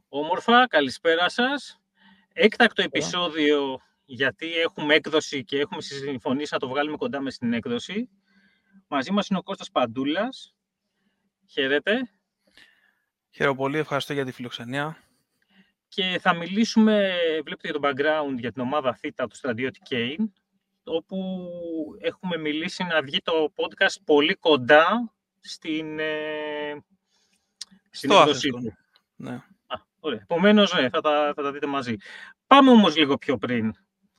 Όμορφα, καλησπέρα σας. Έκτακτο Καλά. επεισόδιο, γιατί έχουμε έκδοση και έχουμε συμφωνήσει να το βγάλουμε κοντά με στην έκδοση. Μαζί μας είναι ο Κώστας Παντούλας. Χαίρετε. Χαίρομαι πολύ, ευχαριστώ για τη φιλοξενία. Και θα μιλήσουμε, βλέπετε για το background, για την ομάδα Θήτα του στρατιώτη Κέιν, όπου έχουμε μιλήσει να βγει το podcast πολύ κοντά στην Στο έκδοσή Athens Con. του. Ναι. Ωραία. Επομένως, θα τα δείτε μαζί. Πάμε όμως λίγο πιο πριν.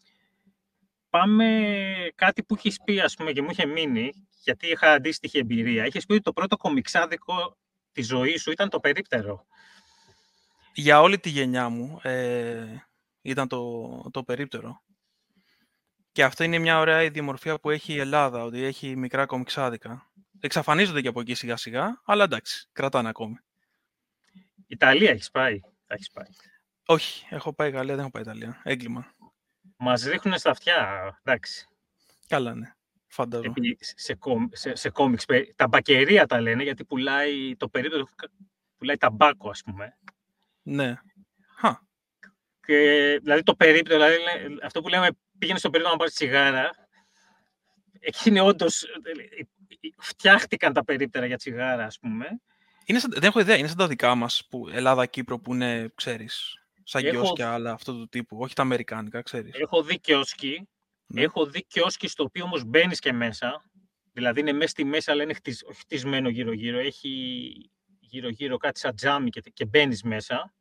Πάμε κάτι που έχεις πει, ας πούμε, και μου είχε μείνει, γιατί είχα αντίστοιχη εμπειρία. Είχες πει ότι το πρώτο κομιξάδικο της ζωής σου ήταν το Περίπτερο. Για όλη τη γενιά μου ήταν το περίπτερο. Και αυτό είναι μια ωραία ιδιομορφία που έχει η Ελλάδα, ότι έχει μικρά κομιξάδικα. Εξαφανίζονται και από εκεί σιγά σιγά, αλλά εντάξει, κρατάνε ακόμη. Ιταλία έχεις πάει. Θα έχεις πάει. Όχι, έχω πάει Γαλλία, δεν έχω πάει Ιταλία. Έγκλημα. Μας ρίχνουνε στα αυτιά, εντάξει. Καλά, ναι. Φαντάζομαι. Σε κόμιξ. Τα μπακερία τα λένε, γιατί πουλάει το Περίπτερο, πουλάει ταμπάκο, ας πούμε. Ναι. Και, δηλαδή το Περίπτερο, δηλαδή, αυτό που λέμε πήγαινε στο Περίπτερο να πάρει τσιγάρα, εκεί είναι όντως, φτιάχτηκαν τα περίπτερα για τσιγάρα, ας πούμε. Δεν έχω ιδέα, είναι σαν τα δικά μας, Ελλάδα-Κύπρο, που είναι, ξέρεις, σαν κιόσκια, αλλά αυτό του τύπου, όχι τα αμερικάνικα, ξέρεις. Έχω δει κιόσκι. Ναι. Έχω δει κιόσκι στο οποίο όμως μπαίνεις και μέσα. Δηλαδή είναι μέσα στη μέση, αλλά είναι χτισμένο γύρω-γύρω. Έχει γύρω-γύρω κάτι σαν τζάμι και μπαίνεις μέσα.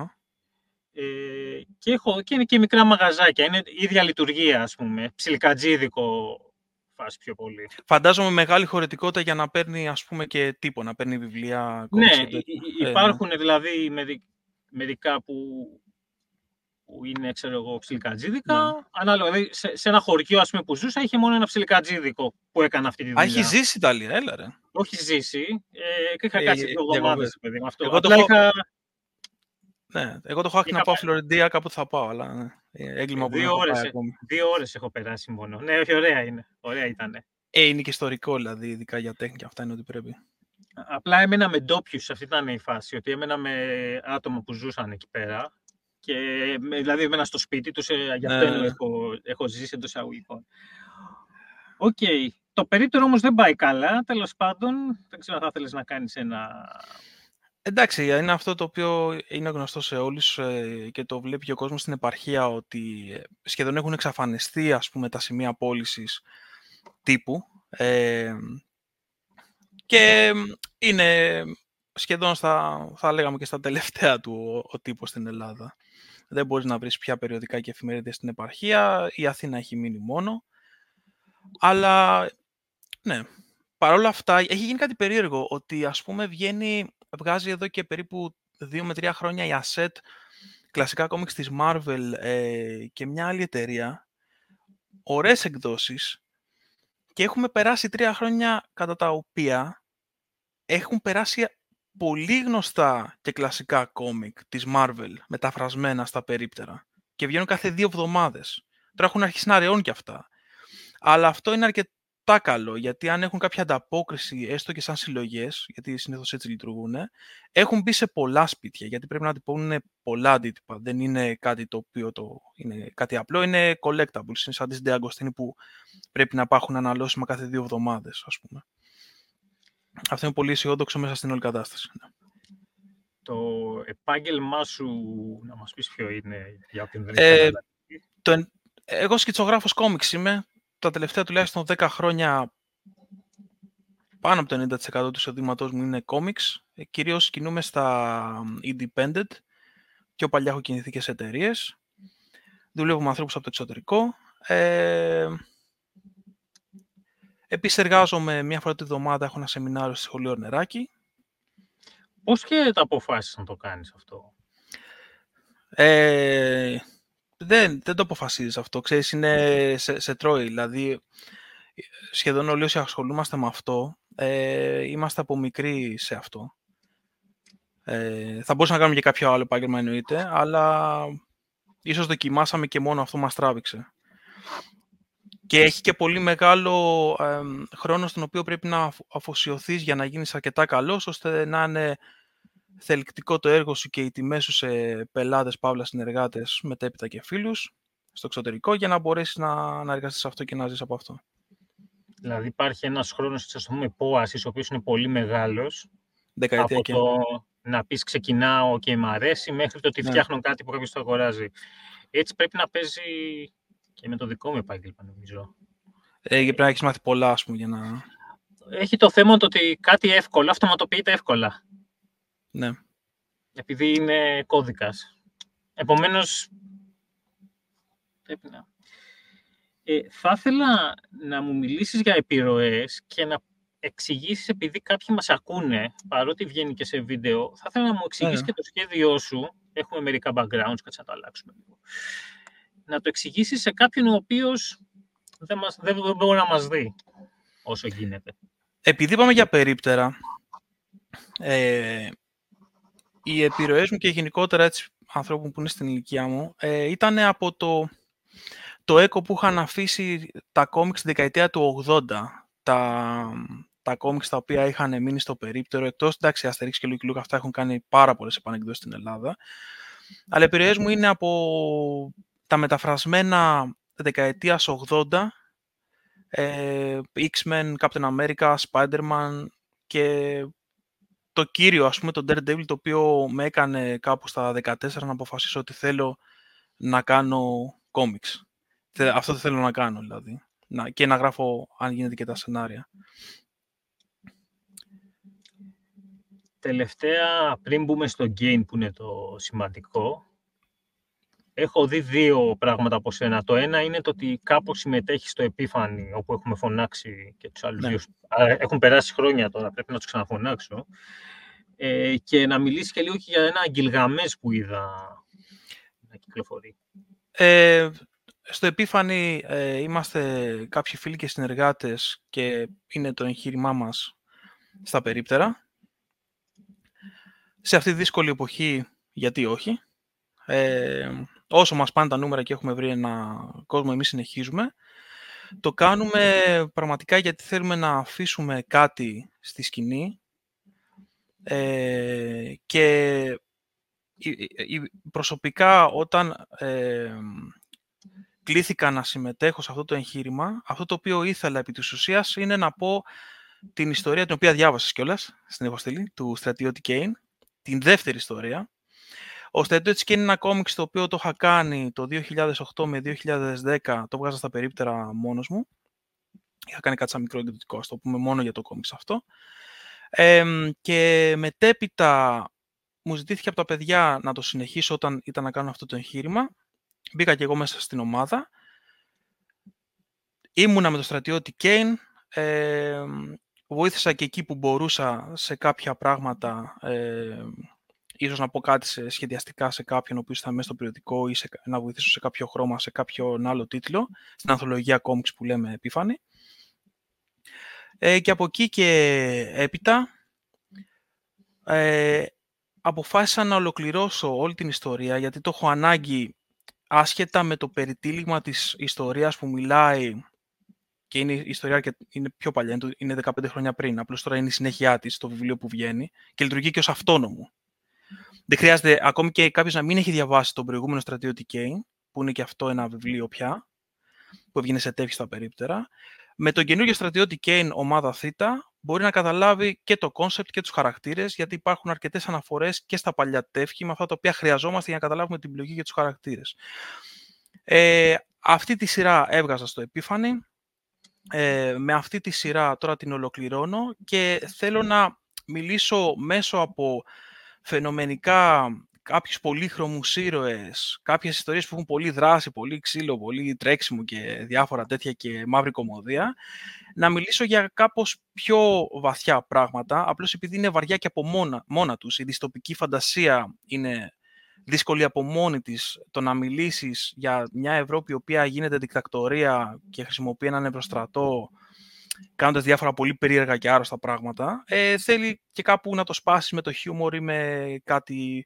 Και είναι και μικρά μαγαζάκια. Είναι ίδια λειτουργία, ας πούμε. Ψιλικατζίδικο φάση πιο πολύ. Φαντάζομαι μεγάλη χωρητικότητα για να παίρνει, ας πούμε, και τύπο, να παίρνει βιβλία, Ναι, υπάρχουν ναι. δηλαδή μερικά που είναι, ξέρω εγώ, ψιλικατζίδικα. Ναι. Ανάλογα, δηλαδή σε ένα χωριό, ας πούμε, που ζούσα, είχε μόνο ένα ψιλικατζίδικο που έκανε αυτή τη δουλειά. Έχει ζήσει η Ιταλία, έλα ρε. Όχι ζήσει. Και είχα κάτσει 2 εβδομάδες, παιδί, με αυτό. Εγώ το έχω άχτη να πάω Φλωρεντία, κάπου θα πάω, αλλά ναι. Έγκλημα που δεν έχω πάει ακόμη. 2 ώρες έχω περάσει μόνο. Ναι, όχι, ωραία είναι. Ωραία ήτανε. Είναι και ιστορικό, δηλαδή, ειδικά για τέχνη, αυτά είναι ότι πρέπει. Απλά έμενα με ντόπιους, αυτή ήταν η φάση, ότι έμενα με άτομα που ζούσαν εκεί πέρα. Και δηλαδή έμενα στο σπίτι τους, γι' αυτό έχω ζήσει εντός εισαγωγικών. Οκ. Το περίπτερο όμως δεν πάει καλά, τέλος πάντων. Δεν ξέρω αν θα ήθελες να κάνεις ένα... Εντάξει, είναι αυτό το οποίο είναι γνωστό σε όλους και το βλέπει και ο κόσμος στην επαρχία, ότι σχεδόν έχουν εξαφανιστεί, ας πούμε, τα σημεία πώλησης τύπου. Και είναι σχεδόν θα λέγαμε και στα τελευταία του ο τύπος στην Ελλάδα. Δεν μπορείς να βρεις πια περιοδικά και εφημερίδες στην επαρχία. Η Αθήνα έχει μείνει μόνο. Αλλά, ναι, παρόλα αυτά έχει γίνει κάτι περίεργο, ότι ας πούμε βγάζει εδώ και περίπου 2 με 3 χρόνια η Asset, κλασικά κόμιξ της Marvel και μια άλλη εταιρεία, ωραίες εκδόσεις, και έχουμε περάσει 3 χρόνια κατά τα οποία έχουν περάσει πολύ γνωστά και κλασικά κόμικ της Marvel, μεταφρασμένα στα περίπτερα, και βγαίνουν κάθε 2 εβδομάδες. Τώρα έχουν αρχίσει να ρεώνουν και αυτά. Αλλά αυτό είναι αρκετά καλό, γιατί αν έχουν κάποια ανταπόκριση, έστω και σαν συλλογές, γιατί συνήθως έτσι λειτουργούν, έχουν μπει σε πολλά σπίτια, γιατί πρέπει να τυπώνουν πολλά αντίτυπα. Δεν είναι κάτι το οποίο είναι κάτι απλό, είναι collectables, είναι σαν τις De Agostini που πρέπει να υπάρχουν αναλώσιμα κάθε 2 εβδομάδες, ας πούμε. Αυτό είναι πολύ αισιόδοξο μέσα στην όλη κατάσταση. Το επάγγελμά σου, να μας πεις ποιο είναι, για όποιον δεν έχει καταλάβει. Εγώ σκητσογράφος κόμιξ είμαι. Τα τελευταία τουλάχιστον 10 χρόνια πάνω από το 90% του εισοδήματός μου είναι κόμιξ. Κυρίως κινούμαι στα independent. Πιο παλιά έχω κινηθεί και σε εταιρείες. Δουλεύω με ανθρώπους από το εξωτερικό. Επίσης εργάζομαι μια φορά τη βδομάδα, έχω ένα σεμινάριο στη Σχολείο Νεράκη. Πώς και τα αποφάσισες να το κάνεις αυτό? Δεν το αποφασίζεις αυτό. Ξέρεις, είναι σε τρώει. Δηλαδή, σχεδόν όλοι όσοι ασχολούμαστε με αυτό, είμαστε από μικροί σε αυτό. Θα μπορούσαμε να κάνουμε και κάποιο άλλο επάγγελμα, εννοείται, αλλά ίσως δοκιμάσαμε και μόνο αυτό μας τράβηξε. Και έχει και πολύ μεγάλο χρόνο στον οποίο πρέπει να αφοσιωθείς για να γίνεις αρκετά καλός, ώστε να είναι θελκτικό το έργο σου και οι τιμές σου σε πελάτες, παύλα συνεργάτες, μετέπειτα και φίλους στο εξωτερικό, για να μπορέσεις να εργαστείς αυτό και να ζεις από αυτό. Δηλαδή υπάρχει ένας χρόνος, ας πούμε, πώασης, ο οποίος είναι πολύ μεγάλος, Δεκαετία από και... το να πεις ξεκινάω και μ' αρέσει, μέχρι το ότι Ναι. φτιάχνω κάτι που κάποιος το αγοράζει. Έτσι πρέπει να παίζει και με το δικό μου επάγγελμα, νομίζω. Πρέπει να έχεις μάθει πολλά, ας πούμε, για να... Έχει το θέμα το ότι κάτι εύκολο αυτοματοποιείται εύκολα. Ναι. Επειδή είναι κώδικας. Επομένως, πρέπει να... θα ήθελα να μου μιλήσεις για επιρροές και να εξηγήσεις, επειδή κάποιοι μας ακούνε, παρότι βγαίνει και σε βίντεο, θα ήθελα να μου εξηγήσεις και το σχέδιό σου. Έχουμε μερικά backgrounds, κάτσε να το αλλάξουμε λίγο. Να το εξηγήσεις σε κάποιον ο οποίος δεν μπορεί να μας δει όσο γίνεται. Επειδή πάμε για περίπτερα, οι επιρροές μου και γενικότερα έτσι, ανθρώπων που είναι στην ηλικία μου ήταν από το έκο που είχαν αφήσει τα κόμιξ στη δεκαετία του 80. Τα κόμιξ τα οποία είχαν μείνει στο περίπτερο, εκτός, εντάξει, Αστερίξ και Λουκι Λούκα, αυτά έχουν κάνει πάρα πολλές επανεκδόσεις στην Ελλάδα. Αλλά οι επιρροές μου είναι από τα μεταφρασμένα δεκαετίας 80, X-Men, Captain America, Spider-Man και το κύριο, ας πούμε, το Daredevil, το οποίο με έκανε κάπου στα 14 να αποφασίσω ότι θέλω να κάνω κόμιξ. Αυτό δεν θέλω να κάνω, δηλαδή. Και να γράφω, αν γίνεται, και τα σενάρια. Τελευταία, πριν μπούμε στο game που είναι το σημαντικό, έχω δει δύο πράγματα από σένα. Το ένα είναι το ότι κάπως συμμετέχει στο Επίφανη, όπου έχουμε φωνάξει και τους άλλους δύο. Έχουν περάσει χρόνια τώρα, πρέπει να τους ξαναφωνάξω. Και να μιλήσει και λίγο και για ένα Γκιλγαμές που είδα να κυκλοφορεί. Στο Επίφανη είμαστε κάποιοι φίλοι και συνεργάτες και είναι το εγχείρημά μας στα περίπτερα. Σε αυτή τη δύσκολη εποχή, γιατί όχι. Όσο μας πάνε τα νούμερα και έχουμε βρει ένα κόσμο, εμείς συνεχίζουμε. Το κάνουμε πραγματικά γιατί θέλουμε να αφήσουμε κάτι στη σκηνή και προσωπικά όταν κλήθηκα να συμμετέχω σε αυτό το εγχείρημα, αυτό το οποίο ήθελα επί της ουσίας είναι να πω την ιστορία, την οποία διάβασες κιόλας στην Υποστήλη, του στρατιώτη Κέιν, την δεύτερη ιστορία. Ο στρατιώτης Κέιν είναι ένα κόμιξ το οποίο το είχα κάνει το 2008 με 2010, το βγάζα στα περίπτερα μόνος μου. Είχα κάνει κάτι σαν μικρό εκδοτικό, ας το πούμε, μόνο για το κόμιξ αυτό. Και μετέπειτα μου ζητήθηκε από τα παιδιά να το συνεχίσω όταν ήταν να κάνω αυτό το εγχείρημα. Μπήκα και εγώ μέσα στην ομάδα. Ήμουνα με τον στρατιώτη Κέιν. Βοήθησα και εκεί που μπορούσα σε κάποια πράγματα, ίσως να πω κάτι σχεδιαστικά σε κάποιον ο οποίος θα μέσα στο περιοδικό ή να βοηθήσω σε κάποιο χρώμα, σε κάποιον άλλο τίτλο, στην ανθολογία κόμιξ που λέμε Επίφανη. Και από εκεί και έπειτα αποφάσισα να ολοκληρώσω όλη την ιστορία, γιατί το έχω ανάγκη, άσχετα με το περιτύλιγμα της ιστορίας που μιλάει, και είναι η ιστορία και είναι πιο παλιά, είναι 15 χρόνια πριν, απλώς τώρα είναι η συνέχειά της, το βιβλίο που βγαίνει, και λειτουργεί και ως αυτόνομο. Δεν χρειάζεται ακόμη και κάποιος να μην έχει διαβάσει τον προηγούμενο στρατιώτη Κέιν, που είναι και αυτό ένα βιβλίο πια, που έβγαινε σε τεύχη στα περίπτερα. Με τον καινούργιο στρατιώτη Κέιν, ομάδα Θ, μπορεί να καταλάβει και το κόνσεπτ και τους χαρακτήρες, γιατί υπάρχουν αρκετές αναφορές και στα παλιά τεύχη, με αυτά τα οποία χρειαζόμαστε για να καταλάβουμε την πλοκή και τους χαρακτήρες. Αυτή τη σειρά έβγαζα στο Επίφανη. Με αυτή τη σειρά τώρα την ολοκληρώνω και θέλω να μιλήσω μέσω από φαινομενικά κάποιους πολύχρωμους ήρωες, κάποιες ιστορίες που έχουν πολύ δράση, πολύ ξύλο, πολύ τρέξιμο και διάφορα τέτοια και μαύρη κωμωδία, να μιλήσω για κάπως πιο βαθιά πράγματα, απλώς επειδή είναι βαριά και από μόνα τους. Η δυστοπική φαντασία είναι δύσκολη από μόνη της. Το να μιλήσεις για μια Ευρώπη η οποία γίνεται δικτακτορία και χρησιμοποιεί έναν ευρωστρατό, κάνοντας διάφορα πολύ περίεργα και άρρωστα πράγματα, θέλει και κάπου να το σπάσεις με το χιούμορ ή με κάτι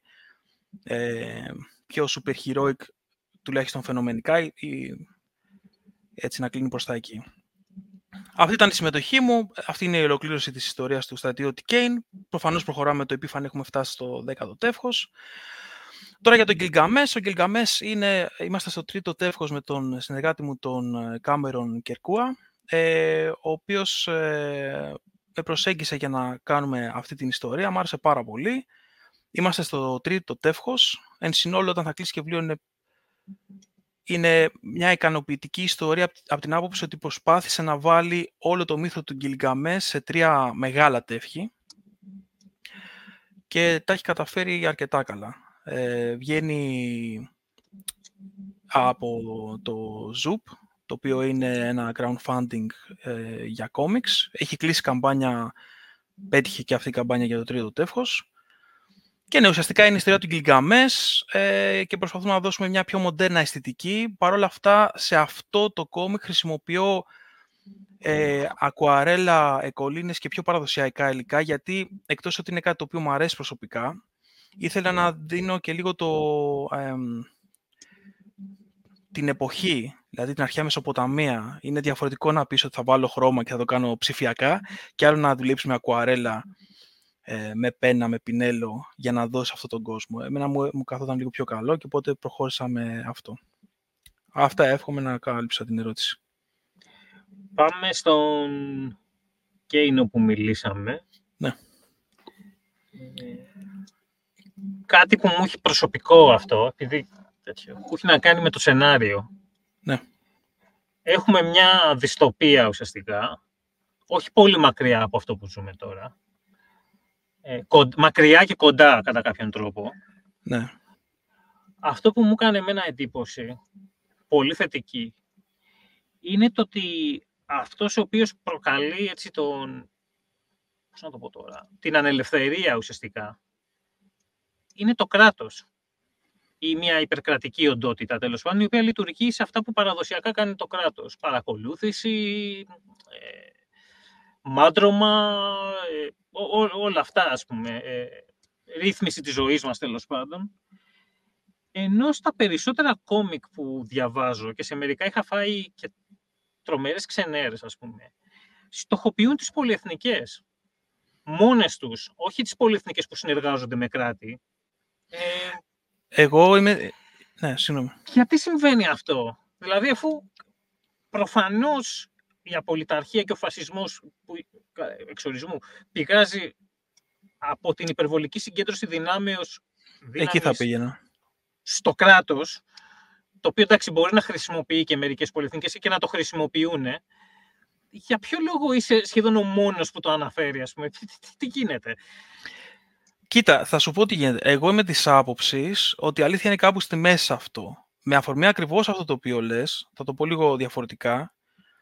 πιο super heroic, τουλάχιστον φαινομενικά, ή έτσι να κλείνει προς τα εκεί. Αυτή ήταν η συμμετοχή μου. Αυτή είναι η ολοκλήρωση της ιστορίας του στρατιώτη Κέιν. Προφανώς προχωράμε το επίφανη, έχουμε φτάσει στο 10ο τεύχος. Τώρα για τον Γκιλγκαμές. Ο Γκιλγκαμές είμαστε στο 3ο τεύχος με τον συνεργάτη μου τον Κάμερον Κερκούα, ο οποίος με προσέγγισε για να κάνουμε αυτή την ιστορία. Μ' άρεσε πάρα πολύ. Είμαστε στο 3ο τεύχος. Εν συνόλου, όταν θα κλείσει και βιβλίο, είναι μια ικανοποιητική ιστορία από την άποψη ότι προσπάθησε να βάλει όλο το μύθο του Γκιλγκαμές σε 3 μεγάλα τεύχη και τα έχει καταφέρει αρκετά καλά. Βγαίνει από το Zoop, το οποίο είναι ένα crowdfunding για comics. Έχει κλείσει καμπάνια, πέτυχε και αυτή η καμπάνια για το 3ο τεύχος. Και ναι, ουσιαστικά είναι η ιστορία του Γκιλγκαμές και προσπαθούμε να δώσουμε μια πιο μοντέρνα αισθητική. Παρ' όλα αυτά, σε αυτό το κόμικ χρησιμοποιώ ακουαρέλα, εκολίνες και πιο παραδοσιακά υλικά, γιατί εκτός ότι είναι κάτι το οποίο μου αρέσει προσωπικά, ήθελα να δίνω και λίγο την εποχή, δηλαδή την αρχαία Μεσοποταμία. Είναι διαφορετικό να πεις ότι θα βάλω χρώμα και θα το κάνω ψηφιακά και άλλο να δουλέψει με ακουαρέλα, με πένα, με πινέλο, για να δώσει αυτόν τον κόσμο. Εμένα μου καθόταν λίγο πιο καλό και οπότε προχώρησα με αυτό. Αυτά, εύχομαι να κάλυψα την ερώτηση. Πάμε στον Κέινο που μιλήσαμε. Ναι. Κάτι που μου έχει προσωπικό αυτό, επειδή που έχει να κάνει με το σενάριο. Ναι. Έχουμε μια δυστοπία ουσιαστικά, όχι πολύ μακριά από αυτό που ζούμε τώρα. Μακριά και κοντά κατά κάποιον τρόπο. Ναι. αυτό που μου έκανε εμένα εντύπωση, πολύ θετική, είναι το ότι αυτός ο οποίος προκαλεί έτσι πώς να το πω τώρα, την ανελευθερία ουσιαστικά, είναι το κράτος ή μια υπερκρατική οντότητα, τέλος πάντων, η οποία λειτουργεί σε αυτά που παραδοσιακά κάνει το κράτος. Παρακολούθηση, μάντρωμα, όλα αυτά, ας πούμε, ρύθμιση της ζωής μας, τέλος πάντων. Ενώ στα περισσότερα κόμικ που διαβάζω, και σε μερικά είχα φάει και τρομερές ξενέρες, ας πούμε, στοχοποιούν τις πολυεθνικές. Μόνες τους, όχι τις πολυεθνικές που συνεργάζονται με κράτη. Εγώ είμαι... Ναι, συγγνώμη. Γιατί συμβαίνει αυτό? Δηλαδή, αφού προφανώς η απολυταρχία και ο φασισμός εξορισμού πηγάζει από την υπερβολική συγκέντρωση δύναμης εκεί θα πήγαινα, στο κράτος, το οποίο εντάξει μπορεί να χρησιμοποιεί και μερικές πολυεθνικές και να το χρησιμοποιούν. Για ποιο λόγο είσαι σχεδόν ο μόνος που το αναφέρει, ας πούμε? Τι γίνεται? Κοίτα, θα σου πω τι γίνεται. Εγώ είμαι της άποψης ότι η αλήθεια είναι κάπου στη μέση αυτό. Με αφορμή ακριβώς αυτό το οποίο λες, θα το πω λίγο διαφορετικά,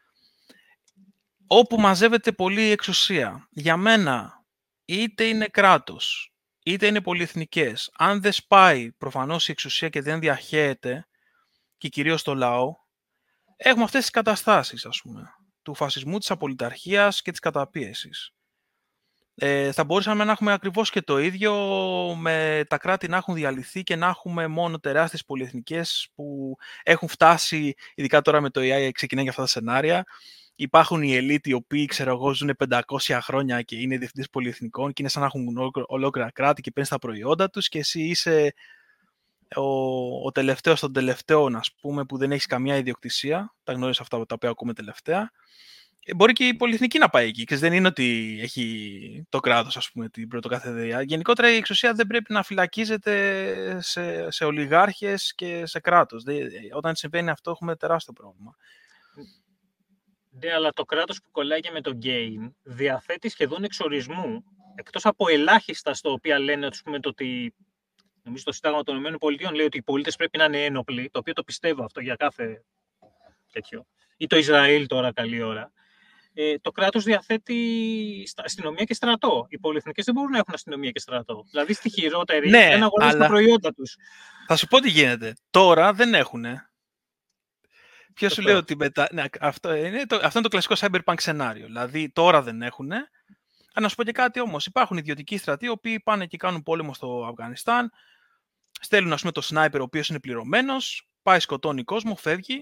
όπου μαζεύεται πολλή εξουσία. Για μένα, είτε είναι κράτος, είτε είναι πολυεθνικές, αν δεν σπάει προφανώς η εξουσία και δεν διαχέεται, και κυρίως το λαό, έχουμε αυτές τις καταστάσεις, ας πούμε, του φασισμού, της απολυταρχίας και της καταπίεσης. Θα μπορούσαμε να έχουμε ακριβώς και το ίδιο, με τα κράτη να έχουν διαλυθεί και να έχουμε μόνο τεράστιες πολυεθνικές που έχουν φτάσει, ειδικά τώρα με το AI ξεκινάει για αυτά τα σενάρια. Υπάρχουν οι ελίτ οι οποίοι, ξέρω εγώ, ζουν 500 χρόνια και είναι διευθυντές πολυεθνικών και είναι σαν να έχουν ολόκληρα κράτη και παίρνεις τα προϊόντα τους και εσύ είσαι ο τελευταίος των τελευταίων, ας πούμε, που δεν έχεις καμία ιδιοκτησία. Τα γνωρίζεις αυτά τα οποία ακούμε τελευταία. Μπορεί και η πολυεθνική να πάει εκεί και δεν είναι ότι έχει το κράτος, ας πούμε, την πρωτοκαθεδρία. Γενικότερα η εξουσία δεν πρέπει να φυλακίζεται σε ολιγάρχες και σε κράτος. Όταν συμβαίνει αυτό έχουμε τεράστιο πρόβλημα. Ναι, αλλά το κράτος που κολλάει και με το gain διαθέτει σχεδόν εξορισμού, εκτός από ελάχιστα στα οποία λένε, ας πούμε, ότι νομίζω το Σύνταγμα των ΗΠΑ λέει ότι οι πολίτες πρέπει να είναι ένοπλοι, το οποίο το πιστεύω αυτό για κάθε τέτοιο. Ή το Ισραήλ τώρα καλή ώρα. Το κράτος διαθέτει αστυνομία και στρατό. Οι πολυεθνικές δεν μπορούν να έχουν αστυνομία και στρατό. Δηλαδή στη χειρότερη δεν αγοράζουν τα προϊόντα τους. Θα σου πω τι γίνεται. Τώρα δεν έχουνε. Ποιο σου λέει ότι μετά... Ναι, αυτό είναι το κλασικό cyberpunk σενάριο. Δηλαδή τώρα δεν έχουνε. Να σου πω και κάτι όμως. Υπάρχουν ιδιωτικοί στρατοί οι οποίοι πάνε και κάνουν πόλεμο στο Αφγανιστάν. Στέλνουν, ας πούμε, το σνάιπερ ο οποίος είναι πληρωμένος. Πάει, σκοτώνει κόσμο, φεύγει.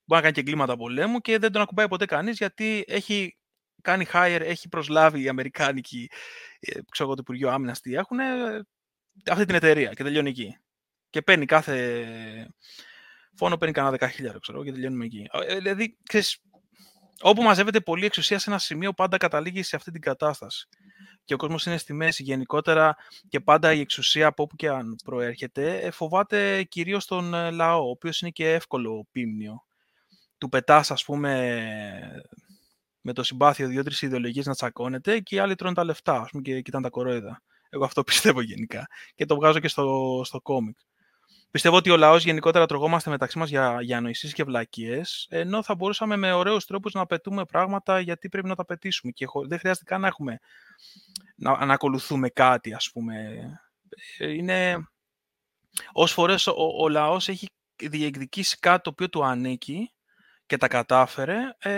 να κάνει και εγκλήματα πολέμου και δεν τον ακουμπάει ποτέ κανείς, γιατί έχει κάνει hire, έχει προσλάβει η Αμερικάνικη, ξέρω εγώ, το Υπουργείο Άμυνας τι έχουν, αυτή την εταιρεία και τελειώνει εκεί. Και παίρνει κάθε φόνο, παίρνει κανένα 10.000, ξέρω, και τελειώνουμε εκεί. Δηλαδή, ξέρεις, όπου μαζεύεται πολλή εξουσία σε ένα σημείο, πάντα καταλήγει σε αυτή την κατάσταση. Και ο κόσμος είναι στη μέση γενικότερα και πάντα η εξουσία από όπου και αν προέρχεται φοβάται κυρίως τον λαό, ο οποίος είναι και εύκολο πίμνιο. Του πετάς, ας πούμε, με το συμπάθειο 2-3 ιδεολογίες να τσακώνεται και οι άλλοι τρώνε τα λεφτά, ας πούμε, και κοιτάνε τα κορόιδα. Εγώ αυτό πιστεύω γενικά. Και το βγάζω και στο κόμικ. Πιστεύω ότι ο λαός γενικότερα τρογόμαστε μεταξύ μας για ανοησίες και βλακίες, ενώ θα μπορούσαμε με ωραίους τρόπους να πετούμε πράγματα γιατί πρέπει να τα πετήσουμε. Και δεν χρειάζεται καν να ακολουθούμε κάτι, ας πούμε. Όσες φορές ο λαός έχει διεκδικήσει κάτι το οποίο του ανήκει και τα κατάφερε,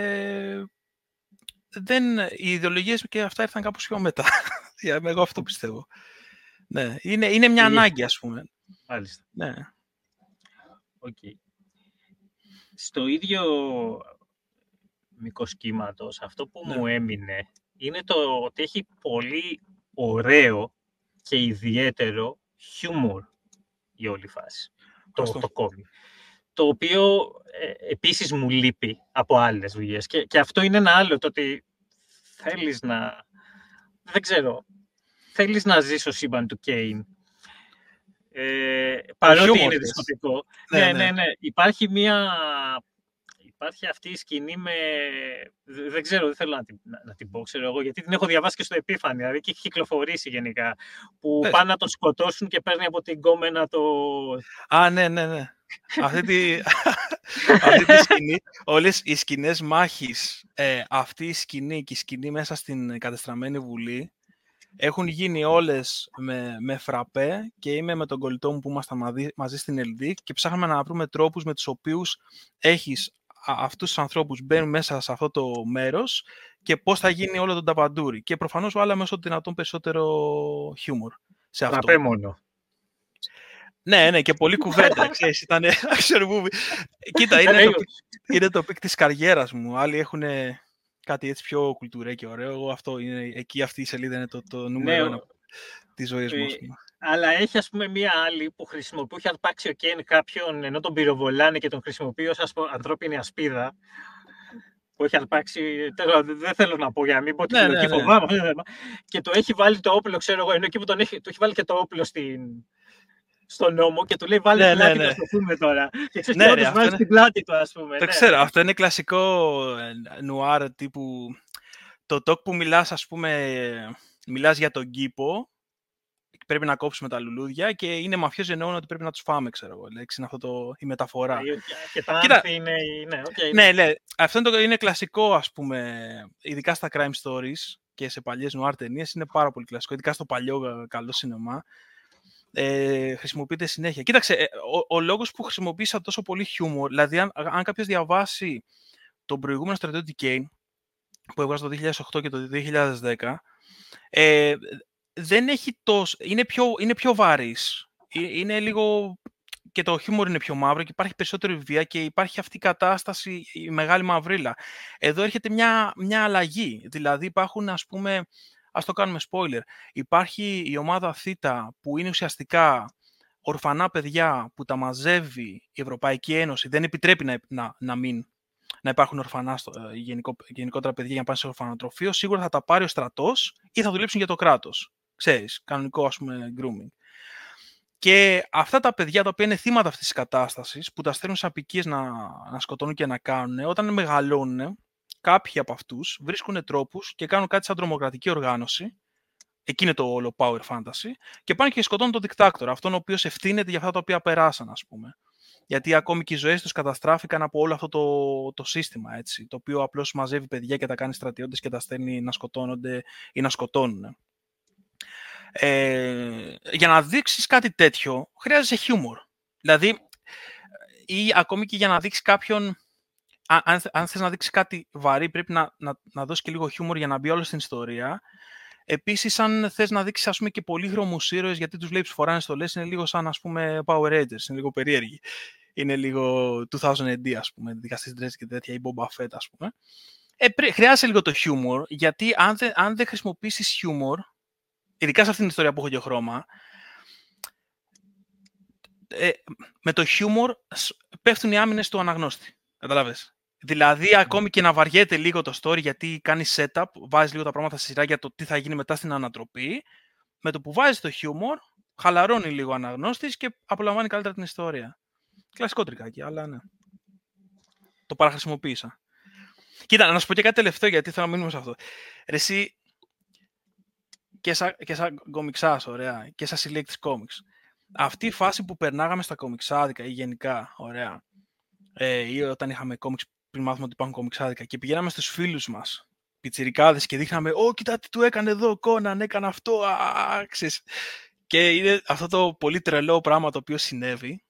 οι ιδεολογίες και αυτά ήρθαν κάπως πιο μετά. Εγώ αυτό πιστεύω. Ναι, είναι μια ανάγκη, ας πούμε. Μάλιστα. Ναι. Okay. Στο ίδιο μήκος κύματος, αυτό που μου έμεινε είναι το ότι έχει πολύ ωραίο και ιδιαίτερο χιούμορ η όλη φάση, το κόμικ. Το οποίο επίσης μου λείπει από άλλες δουλειές. Και αυτό είναι ένα άλλο, το ότι θέλεις να... Δεν ξέρω. Θέλεις να ζεις στο σύμπαν του Κέιν. Παρότι είναι δυσκοπικό. Ναι. Υπάρχει αυτή η σκηνή με... Δεν ξέρω, δεν θέλω να την πω, ξέρω εγώ, γιατί την έχω διαβάσει και στο Επίφανη, δηλαδή και έχει κυκλοφορήσει γενικά. Που πάνε να τον σκοτώσουν και παίρνει από την κόμενα το... Ναι. Αυτή τη σκηνή, όλες οι σκηνές μάχης, αυτή η σκηνή και η σκηνή μέσα στην κατεστραμμένη Βουλή, έχουν γίνει όλες με φραπέ και είμαι με τον κολλητό μου που ήμασταν μαζί στην ΕΛΔΙΚ και ψάχναμε να βρούμε τρόπους με τους οποίους έχεις αυτούς τους ανθρώπους μπαίνουν μέσα σε αυτό το μέρος και πώς θα γίνει όλο τον ταπαντούρι. Και προφανώς βάλαμε όσο δυνατόν περισσότερο χιούμορ σε αυτό. Φραπέ μόνο. Ναι, και πολλή κουβέντα, ξέρεις, ήταν action movie. Κοίτα, είναι το πικ της καριέρας μου. Άλλοι έχουν κάτι έτσι πιο κουλτουρέ και ωραίο. Αυτό είναι, εκεί αυτή η σελίδα είναι το νούμερο ένα της ζωής μου. Αλλά έχει, ας πούμε, μία άλλη που χρησιμοποιεί, έχει αρπάξει ο Κέιν κάποιον, ενώ τον πυροβολάνε και τον χρησιμοποιεί ως ανθρώπινη ασπίδα, που έχει αρπάξει, δεν θέλω να πω για να μην πω ότι φοβάμαι, και το έχει βάλει το όπλο, ξέρω εγώ, ενώ εκεί που το έχει βάλει και το όπλο στον νόμο και του λέει βάλει την πλάτη του, ας το πούμε τώρα. Και ξέρεις ότι βάζει την πλάτη του, ας πούμε. Το ξέρω, αυτό είναι κλασικό νουάρ τύπου, το τόκ που μιλάς, ας πούμε, μιλάς για τον κήπο, πρέπει να κόψουμε τα λουλούδια και είναι μαφιόζοι εννοούν ότι πρέπει να τους φάμε, ξέρω εγώ. Είναι αυτό η μεταφορά. Και τα άνθη είναι... Ναι, αυτό είναι κλασικό, ας πούμε, ειδικά στα crime stories και σε παλιές νουάρ ταινίες, είναι πάρα πολύ κλασικό, ειδικά στο παλιό καλό σινεμά. Χρησιμοποιείται συνέχεια. Κοίταξε, ο λόγος που χρησιμοποίησα τόσο πολύ χιούμορ, δηλαδή αν κάποιος διαβάσει τον προηγούμενο στρατιώτη Κέιν, που έβγαζε το 2008 και το 2010, δεν έχει είναι πιο βαρύς. Είναι λίγο... Και το χιούμορ είναι πιο μαύρο και υπάρχει περισσότερη βία και υπάρχει αυτή η κατάσταση, η μεγάλη μαυρίλα. Εδώ έρχεται μια αλλαγή. Δηλαδή υπάρχουν, ας πούμε, ας το κάνουμε spoiler, υπάρχει η ομάδα Θήτα που είναι ουσιαστικά ορφανά παιδιά που τα μαζεύει η Ευρωπαϊκή Ένωση. Δεν επιτρέπει να υπάρχουν ορφανά, γενικότερα παιδιά για να πάνε σε ορφανοτροφείο. Σίγουρα θα τα πάρει ο στρατός ή θα δουλέψουν για το κράτος. Ξέρεις, κανονικό, ας πούμε, grooming. Και αυτά τα παιδιά τα οποία είναι θύματα αυτής της κατάστασης, που τα στέλνουν σε απικίες να σκοτώνουν και να κάνουν, όταν μεγαλώνουν, κάποιοι από αυτούς βρίσκουν τρόπους και κάνουν κάτι σαν τρομοκρατική οργάνωση. Εκεί είναι το όλο power fantasy. Και πάνε και σκοτώνουν τον δικτάκτορα, αυτόν ο οποίος ευθύνεται για αυτά τα οποία περάσαν, ας πούμε. Γιατί ακόμη και οι ζωές τους καταστράφηκαν από όλο αυτό το σύστημα, έτσι, το οποίο απλώς μαζεύει παιδιά και τα κάνει στρατιώτες και τα στέλνει να σκοτώνονται ή να σκοτώνουν. Για να δείξεις κάτι τέτοιο, χρειάζεσαι χιούμορ. Δηλαδή, ή ακόμη και για να δείξεις κάποιον... Αν θες να δείξεις κάτι βαρύ, πρέπει να δώσεις και λίγο χιούμορ για να μπει όλο στην ιστορία. Επίσης, αν θες να δείξεις, ας πούμε, και πολύχρωμους ήρωες, γιατί τους βλέπεις φοράνε στολές, είναι λίγο σαν, ας πούμε, Power Rangers, είναι λίγο περίεργοι. είναι λίγο 2000 AD, ας πούμε, δικαστής Dredd και τέτοια, ή Boba Fett, ας πούμε. Χρειάζεται λίγο το χιούμορ, γιατί αν δεν χρησιμοποιήσεις χιούμορ, ειδικά σε αυτήν την ιστορία που έχω και χρώμα, με το χιούμορ πέφτουν οι άμυνες του αναγνώστη. Καταλάβες. Δηλαδή, ακόμη και να βαριέται λίγο το story, γιατί κάνει setup, βάζει λίγο τα πράγματα στη σειρά για το τι θα γίνει μετά στην ανατροπή, με το που βάζει το χιούμορ, χαλαρώνει λίγο ο αναγνώστης και απολαμβάνει καλύτερα την ιστορία. Κλασικό τρικάκι, αλλά ναι. Το παραχρησιμοποίησα. Κοίτα, να σου πω και κάτι τελευταίο, γιατί θέλω να μείνουμε σε αυτό. Εσύ, και σαν κομιξάς, ωραία, και σαν συλλέκτης κόμιξ, αυτή η φάση που περνάγαμε στα κομιξάδικα ή γενικά, ωραία, ή όταν είχαμε κόμιξ πριν μάθουμε ότι υπάρχουν κομιξάδικα και πηγαίναμε στους φίλους μας, πιτσιρικάδες, και δείχναμε «Κοίτα τι του έκανε εδώ, Κόναν, έκανε αυτό, ξέρεις». Και είναι αυτό το πολύ τρελό πράγμα το οποίο συνέβη,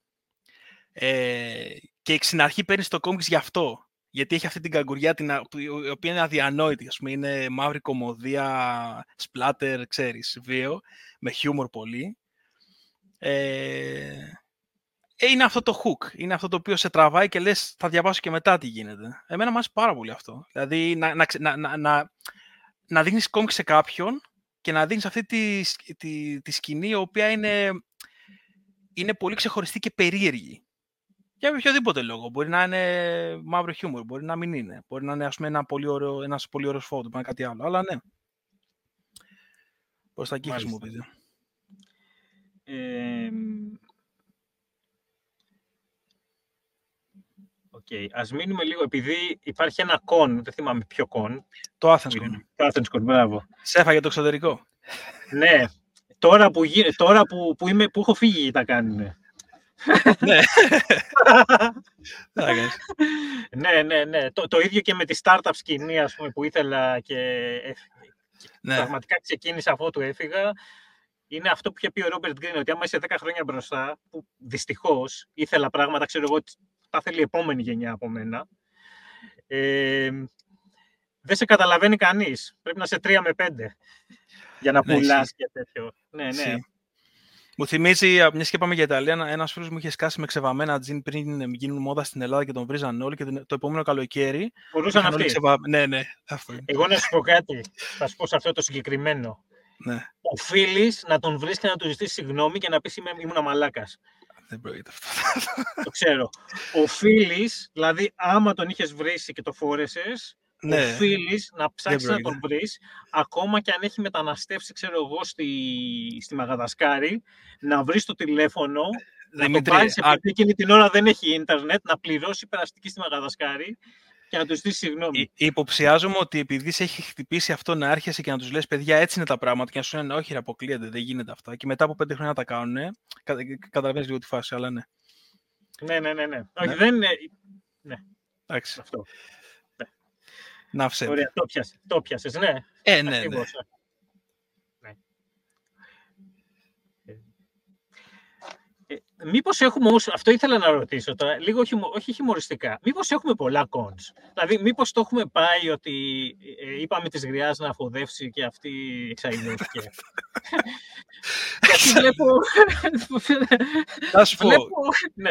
και στην αρχή παίρνεις το κόμιξ γι' αυτό. Γιατί έχει αυτή την καγκουριά, η οποία είναι αδιανόητη, ας πούμε, είναι μαύρη κωμωδία, splatter, ξέρεις, βίο, με χιούμορ πολύ. Είναι αυτό το hook, είναι αυτό το οποίο σε τραβάει και λες θα διαβάσω και μετά τι γίνεται. Εμένα μου αρέσει πάρα πολύ αυτό. Δηλαδή να δείχνεις κόμιξ σε κάποιον και να δείχνεις αυτή τη σκηνή, η οποία είναι πολύ ξεχωριστή και περίεργη. Για οποιοδήποτε λόγο. Μπορεί να είναι μαύρο χιούμορ, μπορεί να μην είναι. Μπορεί να είναι, ας πούμε, ένας πολύ ωραίος φόντο, μπορεί να είναι κάτι άλλο. Αλλά ναι. Προς τα εκεί χρησιμοποιείται. Okay. Ας μείνουμε λίγο, επειδή υπάρχει ένα κον, δεν θυμάμαι ποιο κον. Το Athens Con. Το Athens Con, μπράβο. Σε έφαγε το εξωτερικό. Ναι. Τώρα που έχω φύγει τα κάνουνε. Ναι. Ναι. Το ίδιο και με τη startup σκηνή, ας πούμε, που ήθελα και πραγματικά ξεκίνησα αφού του έφυγα. Είναι αυτό που είχε πει ο Ρόμπερτ Γκριν, ότι άμα είσαι 10 χρόνια μπροστά, που δυστυχώς ήθελα πράγματα, ξέρω εγώ, τα θέλει η επόμενη γενιά από μένα, δεν σε καταλαβαίνει κανείς. Πρέπει να είσαι 3 με 5 για να πουλάς και τέτοιο. Ναι. Μου θυμίζει, μιας και πάμε για Ιταλία, ένας φίλος μου είχε σκάσει με ξεβαμμένα τζιν πριν γίνουν μόδα στην Ελλάδα και τον βρίζαν όλοι, και το επόμενο καλοκαίρι μπορούσαν αυτοί. Ναι, αυτό. Εγώ να σου πω κάτι, θα σου πω σε αυτό το συγκεκριμένο. Ναι. Οφείλεις να τον βρεις και να του ζητήσεις συγγνώμη και να πεις ήμουνα μαλάκας. Δεν πρόκειται αυτό. Το ξέρω. Οφείλεις, δηλαδή άμα τον είχες βρήσει και το φόρεσες, οφείλεις να ψάξεις να τον βρεις, ακόμα και αν έχει μεταναστεύσει, ξέρω εγώ, στη Μαδαγασκάρη, να βρεις το τηλέφωνο, να το πάρεις, επειδή εκείνη την ώρα δεν έχει ίντερνετ, να πληρώσει περαστική στη Μαδαγασκάρη και να του ζητήσει συγγνώμη. Υποψιάζομαι ότι επειδή σε έχει χτυπήσει αυτό, να άρχισε και να τους λες παιδιά, έτσι είναι τα πράγματα, και να σου λένε όχι, αποκλείεται, δεν γίνεται αυτά. Και μετά από 5 χρόνια τα κάνουν, καταλαβαίνεις λίγο τη φάση, αλλά ναι. Ναι. Όχι, δεν είναι. Ναι. Εντάξει. Αυτό. Να ψεύει. Ωραία, το πιάσες, ναι. Ναι. Μήπως έχουμε όμως, αυτό ήθελα να ρωτήσω τώρα, λίγο όχι χιουμοριστικά, μήπως έχουμε πολλά cons. Δηλαδή, μήπως το έχουμε πάει ότι είπαμε της Γριάς να αφοδεύσει και αυτή εξαϊλώθηκε. Γιατί βλέπω... Θα σου πω. Ναι.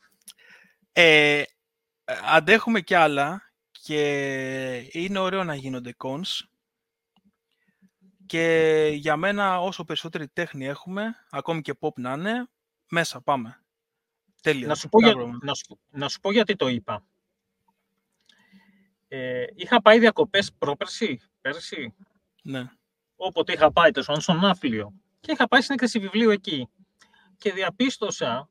Αντέχουμε κι άλλα και είναι ωραίο να γίνονται cons. Και για μένα, όσο περισσότερη τέχνη έχουμε, ακόμη και pop να είναι, μέσα, πάμε. Τέλεια. Να σου πω γιατί το είπα. Είχα πάει διακοπές πέρσι. Ναι. Όποτε είχα πάει, στον Ναύπλιο. Και είχα πάει στην έκθεση βιβλίου εκεί. Και διαπίστωσα,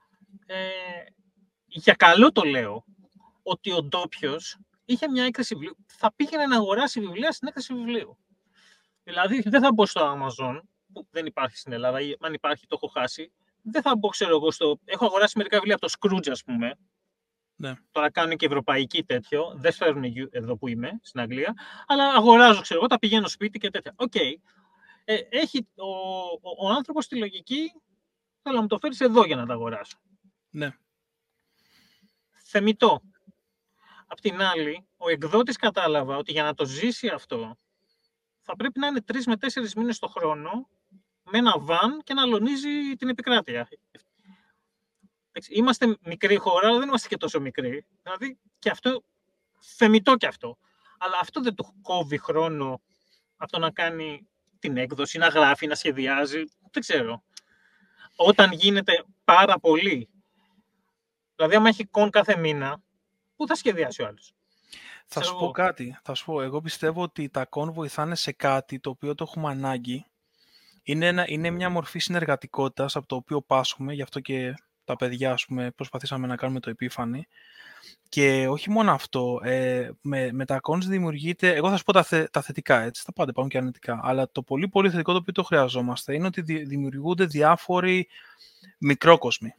για καλό το λέω, ότι ο ντόπιος είχε μια έκθεση βιβλίου. Θα πήγαινε να αγοράσει βιβλία στην έκθεση βιβλίου. Δηλαδή, δεν θα μπω στο Amazon, που δεν υπάρχει στην Ελλάδα, ή αν υπάρχει το έχω χάσει. Δεν θα μπω, ξέρω εγώ, έχω αγοράσει μερικά βιβλία από το Scrooge, ας πούμε. Ναι. Τώρα κάνουν και ευρωπαϊκή τέτοιο. Δεν φέρνουν εδώ που είμαι, στην Αγγλία. Αλλά αγοράζω, ξέρω εγώ, τα πηγαίνω σπίτι και τέτοια. Οκ. Έχει ο άνθρωπος τη λογική, θέλω να μου το φέρεις εδώ για να τα αγοράσω. Ναι. Θεμιτό. Απ' την άλλη, ο εκδότης κατάλαβα ότι για να το ζήσει αυτό, θα πρέπει να είναι 3 με 4 μήνες το χρόνο με ένα βαν και να αλωνίζει την επικράτεια. Είμαστε μικρή χώρα, αλλά δεν είμαστε και τόσο μικροί. Δηλαδή, και αυτό, θεμιτό και αυτό. Αλλά αυτό δεν του κόβει χρόνο αυτό να κάνει την έκδοση, να γράφει, να σχεδιάζει. Δεν ξέρω. Όταν γίνεται πάρα πολύ. Δηλαδή, άμα έχει κον κάθε μήνα, πού θα σχεδιάσει ο άλλος? Θα σου πω κάτι. Εγώ πιστεύω ότι τα κον βοηθάνε σε κάτι το οποίο το έχουμε ανάγκη. Είναι μια μορφή συνεργατικότητας από το οποίο πάσχουμε, γι' αυτό και τα παιδιά, ας πούμε, προσπαθήσαμε να κάνουμε το Επίφανη. Και όχι μόνο αυτό, με τα cons δημιουργείται, εγώ θα σου πω τα θετικά, έτσι, τα πάντα υπάρχουν και αρνητικά, αλλά το πολύ πολύ θετικό το οποίο το χρειαζόμαστε είναι ότι δημιουργούνται διάφοροι μικρόκοσμοι.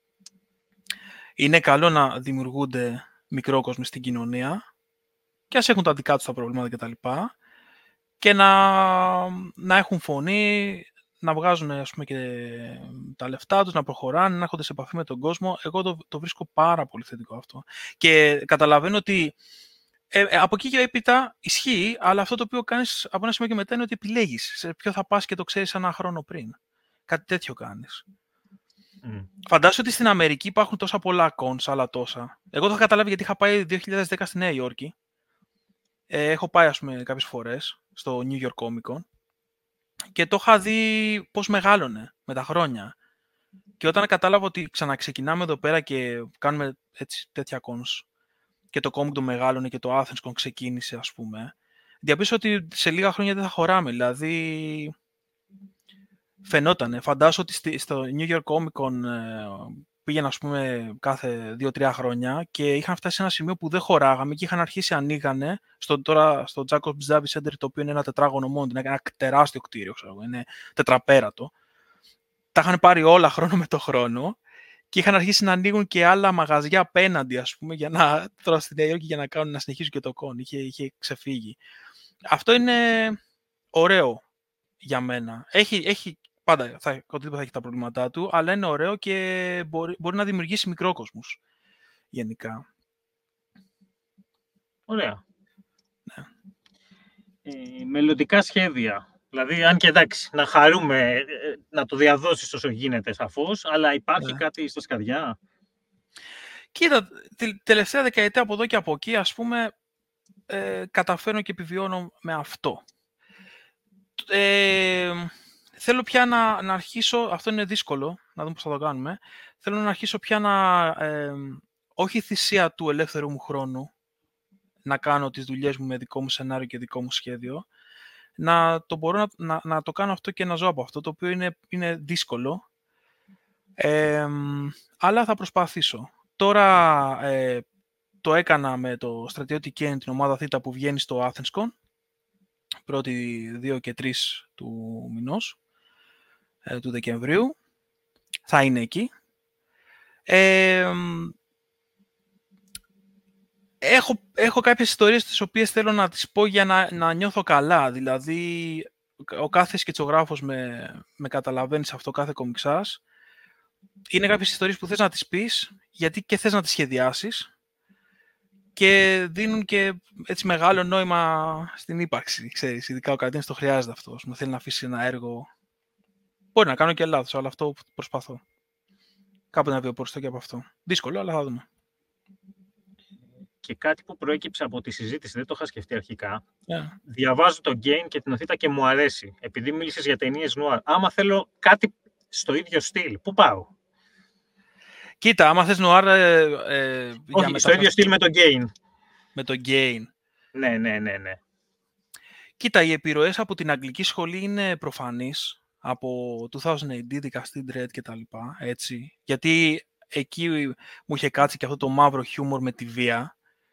Είναι καλό να δημιουργούνται μικρόκοσμοι στην κοινωνία και ας έχουν τα δικά τους τα προβλήματα κτλ. Και να έχουν φωνή, να βγάζουν, ας πούμε, και τα λεφτά τους, να προχωράνε, να έρχονται σε επαφή με τον κόσμο. Εγώ το βρίσκω πάρα πολύ θετικό αυτό. Και καταλαβαίνω ότι από εκεί και έπειτα ισχύει, αλλά αυτό το οποίο κάνεις από ένα σημείο και μετά είναι ότι επιλέγεις σε ποιο θα πας και το ξέρεις ένα χρόνο πριν. Κάτι τέτοιο κάνεις. Φαντάσου ότι στην Αμερική υπάρχουν τόσα πολλά cons, άλλα τόσα. Εγώ το είχα καταλάβει γιατί είχα πάει 2010 στη Νέα Υόρκη. Έχω πάει, ας πούμε, κάποιες φορές στο New York Comic Con και το είχα δει πώς μεγάλωνε με τα χρόνια. Και όταν κατάλαβα ότι ξαναξεκινάμε εδώ πέρα και κάνουμε έτσι, τέτοια cons και το Comic Con μεγάλωνε και το Athens Con ξεκίνησε, ας πούμε, διαπίστωσα ότι σε λίγα χρόνια δεν θα χωράμε. Δηλαδή, φαινότανε. Φαντάσου ότι στο New York Comic Con πήγαινα, ας πούμε, κάθε 2-3 χρόνια και είχαν φτάσει σε ένα σημείο που δεν χωράγαμε και είχαν αρχίσει ανοίγανε τώρα στο Jacobs Zavvi Center, το οποίο είναι ένα τετράγωνο μόνο, είναι ένα τεράστιο κτίριο, ξέρω, είναι τετραπέρατο. Τα είχαν πάρει όλα χρόνο με το χρόνο και είχαν αρχίσει να ανοίγουν και άλλα μαγαζιά απέναντι, ας πούμε, τώρα στη Νέα Υόρκη για να συνεχίσουν και το con. Είχε ξεφύγει. Αυτό είναι ωραίο για μένα. Πάντα οτιδήποτε θα έχει τα προβλήματά του, αλλά είναι ωραίο και μπορεί να δημιουργήσει μικρόκοσμους γενικά. Ωραία. Ναι. Μελλοντικά σχέδια. Δηλαδή, αν και εντάξει, να χαρούμε, να το διαδώσεις όσο γίνεται σαφώς, αλλά υπάρχει κάτι στο σκαριά? Κοίτα, τελευταία δεκαετία από εδώ και από εκεί, ας πούμε, καταφέρνω και επιβιώνω με αυτό. Θέλω πια να αρχίσω, αυτό είναι δύσκολο, να δούμε πώς θα το κάνουμε, θέλω να αρχίσω πια όχι θυσία του ελεύθερου μου χρόνου, να κάνω τις δουλειές μου με δικό μου σενάριο και δικό μου σχέδιο, μπορώ να το κάνω αυτό και να ζω από αυτό, το οποίο είναι δύσκολο, αλλά θα προσπαθήσω. Τώρα το έκανα με το στρατιώτη Kane, την ομάδα Θ που βγαίνει στο Athens Con, 1η, 2 και 3 του μηνός, του Δεκεμβρίου. Θα είναι εκεί. Έχω κάποιες ιστορίες τις οποίες θέλω να τις πω για να νιώθω καλά. Δηλαδή, ο κάθε σκετσογράφος με καταλαβαίνει σε αυτό, κάθε κομιξάς. Είναι κάποιες ιστορίες που θες να τις πεις, γιατί και θες να τις σχεδιάσεις και δίνουν και έτσι μεγάλο νόημα στην ύπαρξη, ξέρεις. Ειδικά ο Καντίνης το χρειάζεται αυτό. Μου θέλει να αφήσει ένα έργο. Μπορεί να κάνω και λάθος, αλλά αυτό προσπαθώ. Κάπου να βιοποριστώ και από αυτό. Δύσκολο, αλλά θα δούμε. Και κάτι που προέκυψε από τη συζήτηση, δεν το είχα σκεφτεί αρχικά. Διαβάζω το Gain και την Οθήτα και μου αρέσει. Επειδή μίλησες για ταινίες νουάρ. Άμα θέλω κάτι στο ίδιο στυλ, πού πάω? Κοίτα, άμα θες νουάρ... Όχι, στο ίδιο στυλ με το Gain. Με το Gain. Ναι. Κοίτα, οι επιρροές από την αγγλική σχολή είναι προφανείς. Από 2000 AD, Δικαστή Dredd και τα λοιπά, έτσι. Γιατί εκεί μου είχε κάτσει και αυτό το μαύρο χιούμορ με τη βία.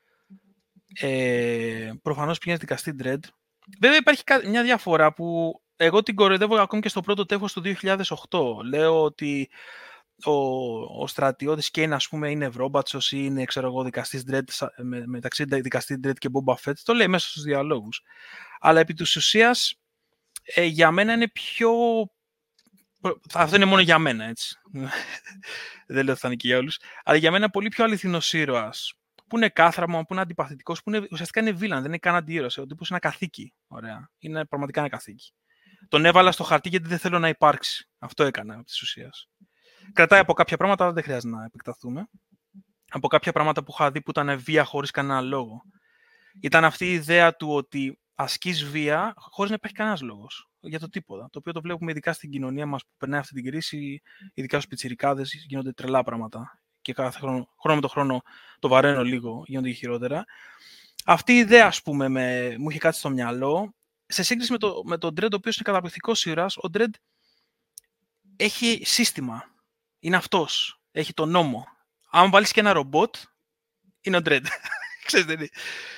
Προφανώς πήγαινε Δικαστή Dredd. Βέβαια υπάρχει μια διαφορά που εγώ την κοροϊδεύω ακόμη και στο πρώτο τεύχος του 2008. Λέω ότι ο στρατιώτης Kane, ας πούμε, είναι Ευρόμπατσος ή είναι, ξέρω εγώ, Δικαστής Dredd, μεταξύ Δικαστή Dredd και Boba Fett. Το λέει μέσα στους διαλόγους. Αλλά επί της ουσίας, για μένα είναι πιο... Αυτό είναι μόνο για μένα, έτσι. Δεν λέω ότι θα είναι και για όλους. Αλλά για μένα είναι πολύ πιο αληθινός ήρωας. Που είναι κάθραμα, που είναι αντιπαθητικός, που ουσιαστικά είναι βίλαν, δεν είναι καν αντιήρωας. Ο τύπος είναι ένα καθήκη. Ωραία. Είναι πραγματικά ένα καθήκη. Τον έβαλα στο χαρτί γιατί δεν θέλω να υπάρξει. Αυτό έκανα, επί της ουσίας. Κρατάει από κάποια πράγματα, δεν χρειάζεται να επεκταθούμε. Από κάποια πράγματα που είχα δει που ήταν βία χωρίς κανένα λόγο. Ήταν αυτή η ιδέα του ότι ασκείς βία χωρίς να υπάρχει κανένας λόγος για το τίποτα. Το οποίο το βλέπουμε ειδικά στην κοινωνία μας που περνάει αυτή την κρίση, ειδικά στους πιτσιρικάδες, γίνονται τρελά πράγματα. Και κάθε χρόνο με το χρόνο το βαραίνω λίγο, γίνονται και χειρότερα. Αυτή η ιδέα, ας πούμε, μου είχε κάτσει στο μυαλό, σε σύγκριση με τον Dredd, ο οποίος είναι καταπληκτικός ήρωας. Ο Dredd έχει σύστημα. Είναι αυτός. Έχει τον νόμο. Αν βάλεις και ένα ρομπότ, είναι ο Dredd. Ξέρετε, δεν είναι.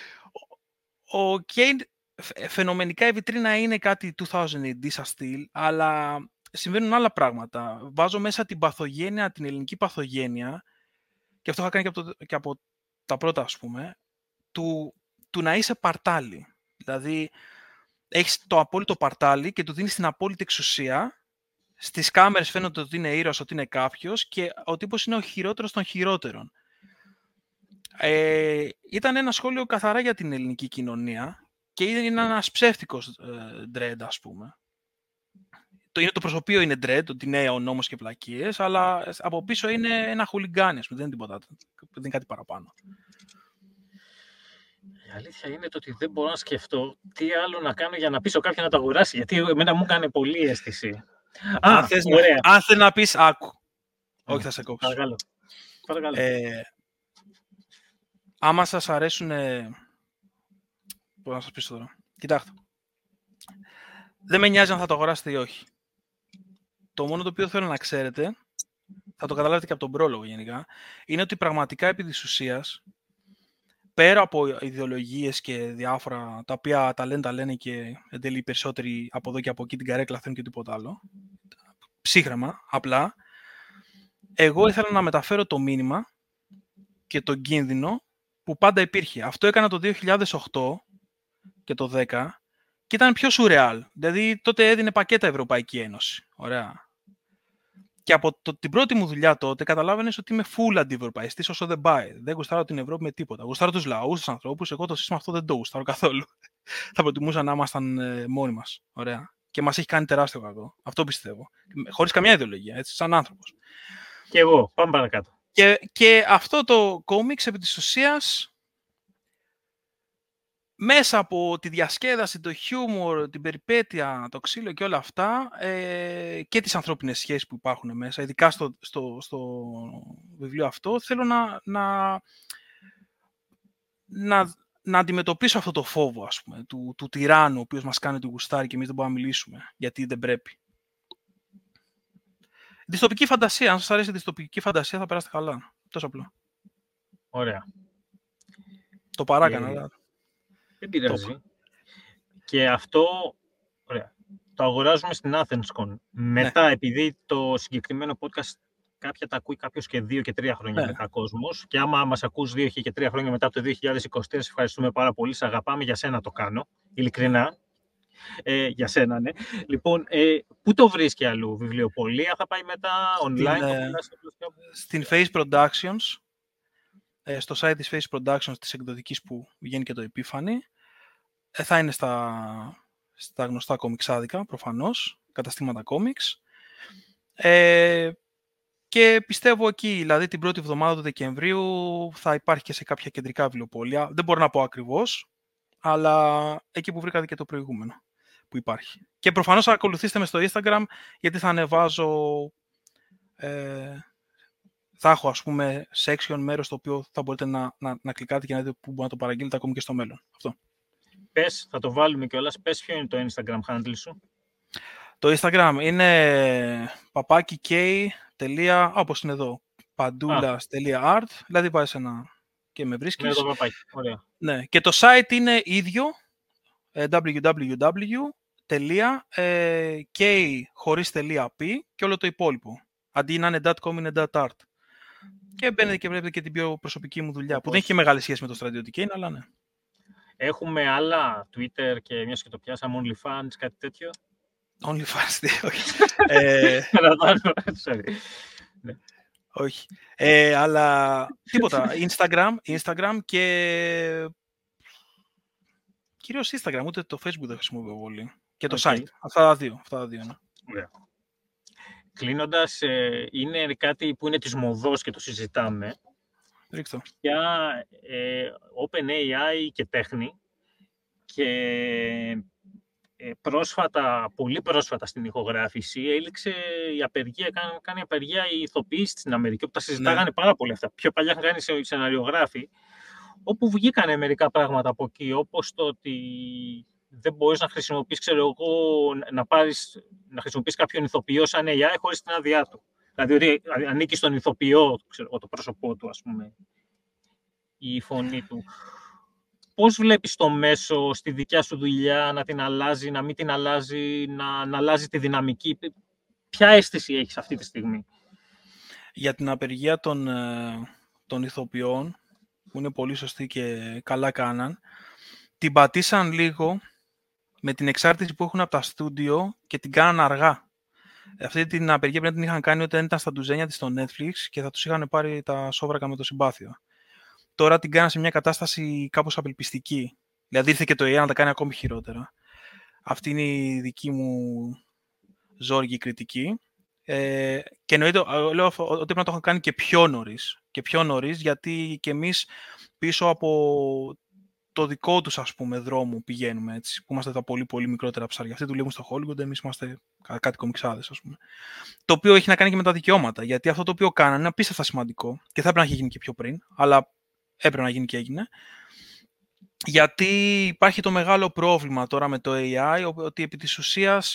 Ο Kane φαινομενικά η βιτρίνα είναι κάτι 2000 AD σαν στυλ, αλλά συμβαίνουν άλλα πράγματα. Βάζω μέσα την παθογένεια, την ελληνική παθογένεια, και αυτό είχα κάνει και από τα πρώτα, ας πούμε, του να είσαι παρτάλι. Δηλαδή, έχεις το απόλυτο παρτάλι και του δίνεις την απόλυτη εξουσία. Στις κάμερες φαίνεται ότι είναι ήρωας, ότι είναι κάποιος, και ο τύπος είναι ο χειρότερος των χειρότερων. Ήταν ένα σχόλιο καθαρά για την ελληνική κοινωνία και είναι ένας ψεύτικος Dredd, ας πούμε. Το προσωπείο είναι Dredd, ότι είναι ο νόμος και πλακίες, αλλά από πίσω είναι ένα χουλιγκάνι, δεν είναι τίποτα, δεν είναι κάτι παραπάνω. Η αλήθεια είναι ότι δεν μπορώ να σκεφτώ τι άλλο να κάνω για να πείσω κάποιον να το αγοράσει, γιατί εμένα μου έκανε πολύ αίσθηση. Αν θες να πεις, άκου. Όχι, θα σε κόψω. Παρακαλώ. Άμα σας αρέσουν... Μπορώ να σας πείσω τώρα. Κοιτάξτε. Δεν με νοιάζει αν θα το αγοράσετε ή όχι. Το μόνο το οποίο θέλω να ξέρετε, θα το καταλάβετε και από τον πρόλογο γενικά, είναι ότι πραγματικά επί της ουσίας, πέρα από ιδεολογίες και διάφορα, τα οποία τα λένε και εν τέλει οι περισσότεροι από εδώ και από εκεί την καρέκλα θέλουν και τίποτα άλλο, ψύχραμα, απλά, εγώ ήθελα να μεταφέρω το μήνυμα και τον κίνδυνο που πάντα υπήρχε. Αυτό έκανα το 2008 και το 10 και ήταν πιο σουρεάλ. Δηλαδή τότε έδινε πακέτα Ευρωπαϊκή Ένωση. Ωραία. Και από την πρώτη μου δουλειά τότε καταλάβαινες ότι είμαι full αντιευρωπαϊστής όσο δεν πάει. Δεν γουστάρω την Ευρώπη με τίποτα. Γουστάρω τους λαούς, τους ανθρώπους. Εγώ το σύστημα αυτό δεν το γουστάρω καθόλου. Θα προτιμούσα να ήμασταν μόνοι μας. Ωραία. Και μας έχει κάνει τεράστιο κακό. Αυτό πιστεύω. Χωρίς καμιά ιδεολογία, έτσι, σαν άνθρωπος. Και εγώ. Πάμε παρακάτω. Και αυτό το κόμιξ επί της ουσίας, μέσα από τη διασκέδαση, το χιούμορ, την περιπέτεια, το ξύλο και όλα αυτά, και τις ανθρώπινες σχέσεις που υπάρχουν μέσα, ειδικά στο βιβλίο αυτό, θέλω να αντιμετωπίσω αυτό το φόβο, ας πούμε, του τυράννου, ο οποίος μας κάνει το γουστάρι και εμείς δεν μπορούμε να μιλήσουμε, γιατί δεν πρέπει. Δυστοπική φαντασία. Αν σας αρέσει η δυστοπική φαντασία, θα περάσετε καλά. Τόσο απλό. Ωραία. Το παράκανα, αλλά... Δεν πειράζει. Και αυτό, ωραία, το αγοράζουμε στην AthensCon. Μετά, επειδή το συγκεκριμένο podcast κάποια τα ακούει κάποιος και 2 και 3 χρόνια μετά κόσμος, και άμα μας ακούς 2 και 3 χρόνια μετά από το 2023, σε ευχαριστούμε πάρα πολύ, σε αγαπάμε, για σένα το κάνω, ειλικρινά. Για σένα, ναι. Λοιπόν, πού το βρίσκει αλλού, βιβλιοπωλεία, θα πάει μετά online? Στην Face Productions, στο site της Face Productions της εκδοτικής που βγαίνει και το Επίφανη. Θα είναι στα γνωστά κομιξάδικα, προφανώς, καταστήματα κόμιξ. Και πιστεύω εκεί, δηλαδή την πρώτη εβδομάδα του Δεκεμβρίου, θα υπάρχει και σε κάποια κεντρικά βιβλιοπωλεία. Δεν μπορώ να πω ακριβώς, αλλά εκεί που βρήκατε και το προηγούμενο που υπάρχει. Και προφανώς θα ακολουθήσετε με στο Instagram, γιατί θα ανεβάζω... θα έχω, ας πούμε, section, μέρος στο οποίο θα μπορείτε να κλικάτε και να δείτε πού μπορείτε να το παραγγείλετε ακόμη και στο μέλλον. Αυτό. Πες, θα το βάλουμε κιόλας. Πες ποιο είναι το Instagram handle σου. Το Instagram είναι papakik. Όπως είναι εδώ, pandoulas.art, δηλαδή βάζεις ένα και με βρίσκεις. Ναι, το παπάκι. Ωραία. Ναι. Και το site είναι ίδιο, www.k.p και όλο το υπόλοιπο. Αντί να είναι .com είναι .art. Και μπαίνετε και βλέπετε και την πιο προσωπική μου δουλειά, που δεν έχει μεγάλη σχέση με το στρατιωτικό, αλλά ναι. Έχουμε άλλα Twitter και μιας και το πιάσαμε, OnlyFans, κάτι τέτοιο? OnlyFans, όχι. Όχι. Αλλά τίποτα. Instagram και κυρίως Instagram, ούτε το Facebook δεν χρησιμοποιώ πολύ. Και το site. Αυτά τα δύο. Ναι. Ωραία. κλείνοντας, είναι κάτι που είναι της μοδός και το συζητάμε. Ρίξτε. Για OpenAI και τέχνη. Και πολύ πρόσφατα στην ηχογράφηση έληξε η απεργία, κάνει απεργία οι ηθοποιοί στην Αμερική, όπου τα συζητάγανε πάρα πολύ αυτά. Πιο παλιά είχαν κάνει σεναριογράφοι, όπου βγήκανε μερικά πράγματα από εκεί, όπως το ότι δεν μπορείς να χρησιμοποιείς, να χρησιμοποιείς κάποιον ηθοποιό σαν AI χωρίς την άδειά του. Δηλαδή ότι ανήκει στον ηθοποιό, το πρόσωπό του, ας πούμε, η φωνή του. Πώς βλέπεις το μέσο στη δικιά σου δουλειά να την αλλάζει, να μην την αλλάζει, να αλλάζει τη δυναμική? Ποια αίσθηση έχεις αυτή τη στιγμή? Για την απεργία των ηθοποιών, που είναι πολύ σωστή και καλά κάναν, την πατήσαν λίγο με την εξάρτηση που έχουν από τα στούντιο και την κάναν αργά. Αυτή την απεργία πρέπει να την είχαν κάνει όταν ήταν στα ντουζένια της στο Netflix και θα τους είχαν πάρει τα σόβρακα με το συμπάθειο. Τώρα την κάναν σε μια κατάσταση κάπως απελπιστική. Δηλαδή ήρθε και το AI να τα κάνει ακόμη χειρότερα. Αυτή είναι η δική μου ζόρικη κριτική. Και εννοείται, λέω ότι πρέπει να το έχουν κάνει και πιο νωρίς. Και πιο νωρίς, γιατί και εμείς πίσω από το δικό τους, ας πούμε, δρόμο πηγαίνουμε, έτσι, που είμαστε τα πολύ πολύ μικρότερα ψάρια. Αυτοί δουλεύουν στο Hollywood, εμείς είμαστε κάτι κομιξάδες, ας πούμε. Το οποίο έχει να κάνει και με τα δικαιώματα, γιατί αυτό το οποίο κάνανε είναι απίστευτα σημαντικό και θα έπρεπε να έχει γίνει και πιο πριν, αλλά έπρεπε να γίνει και έγινε. Γιατί υπάρχει το μεγάλο πρόβλημα τώρα με το AI, ότι επί της ουσίας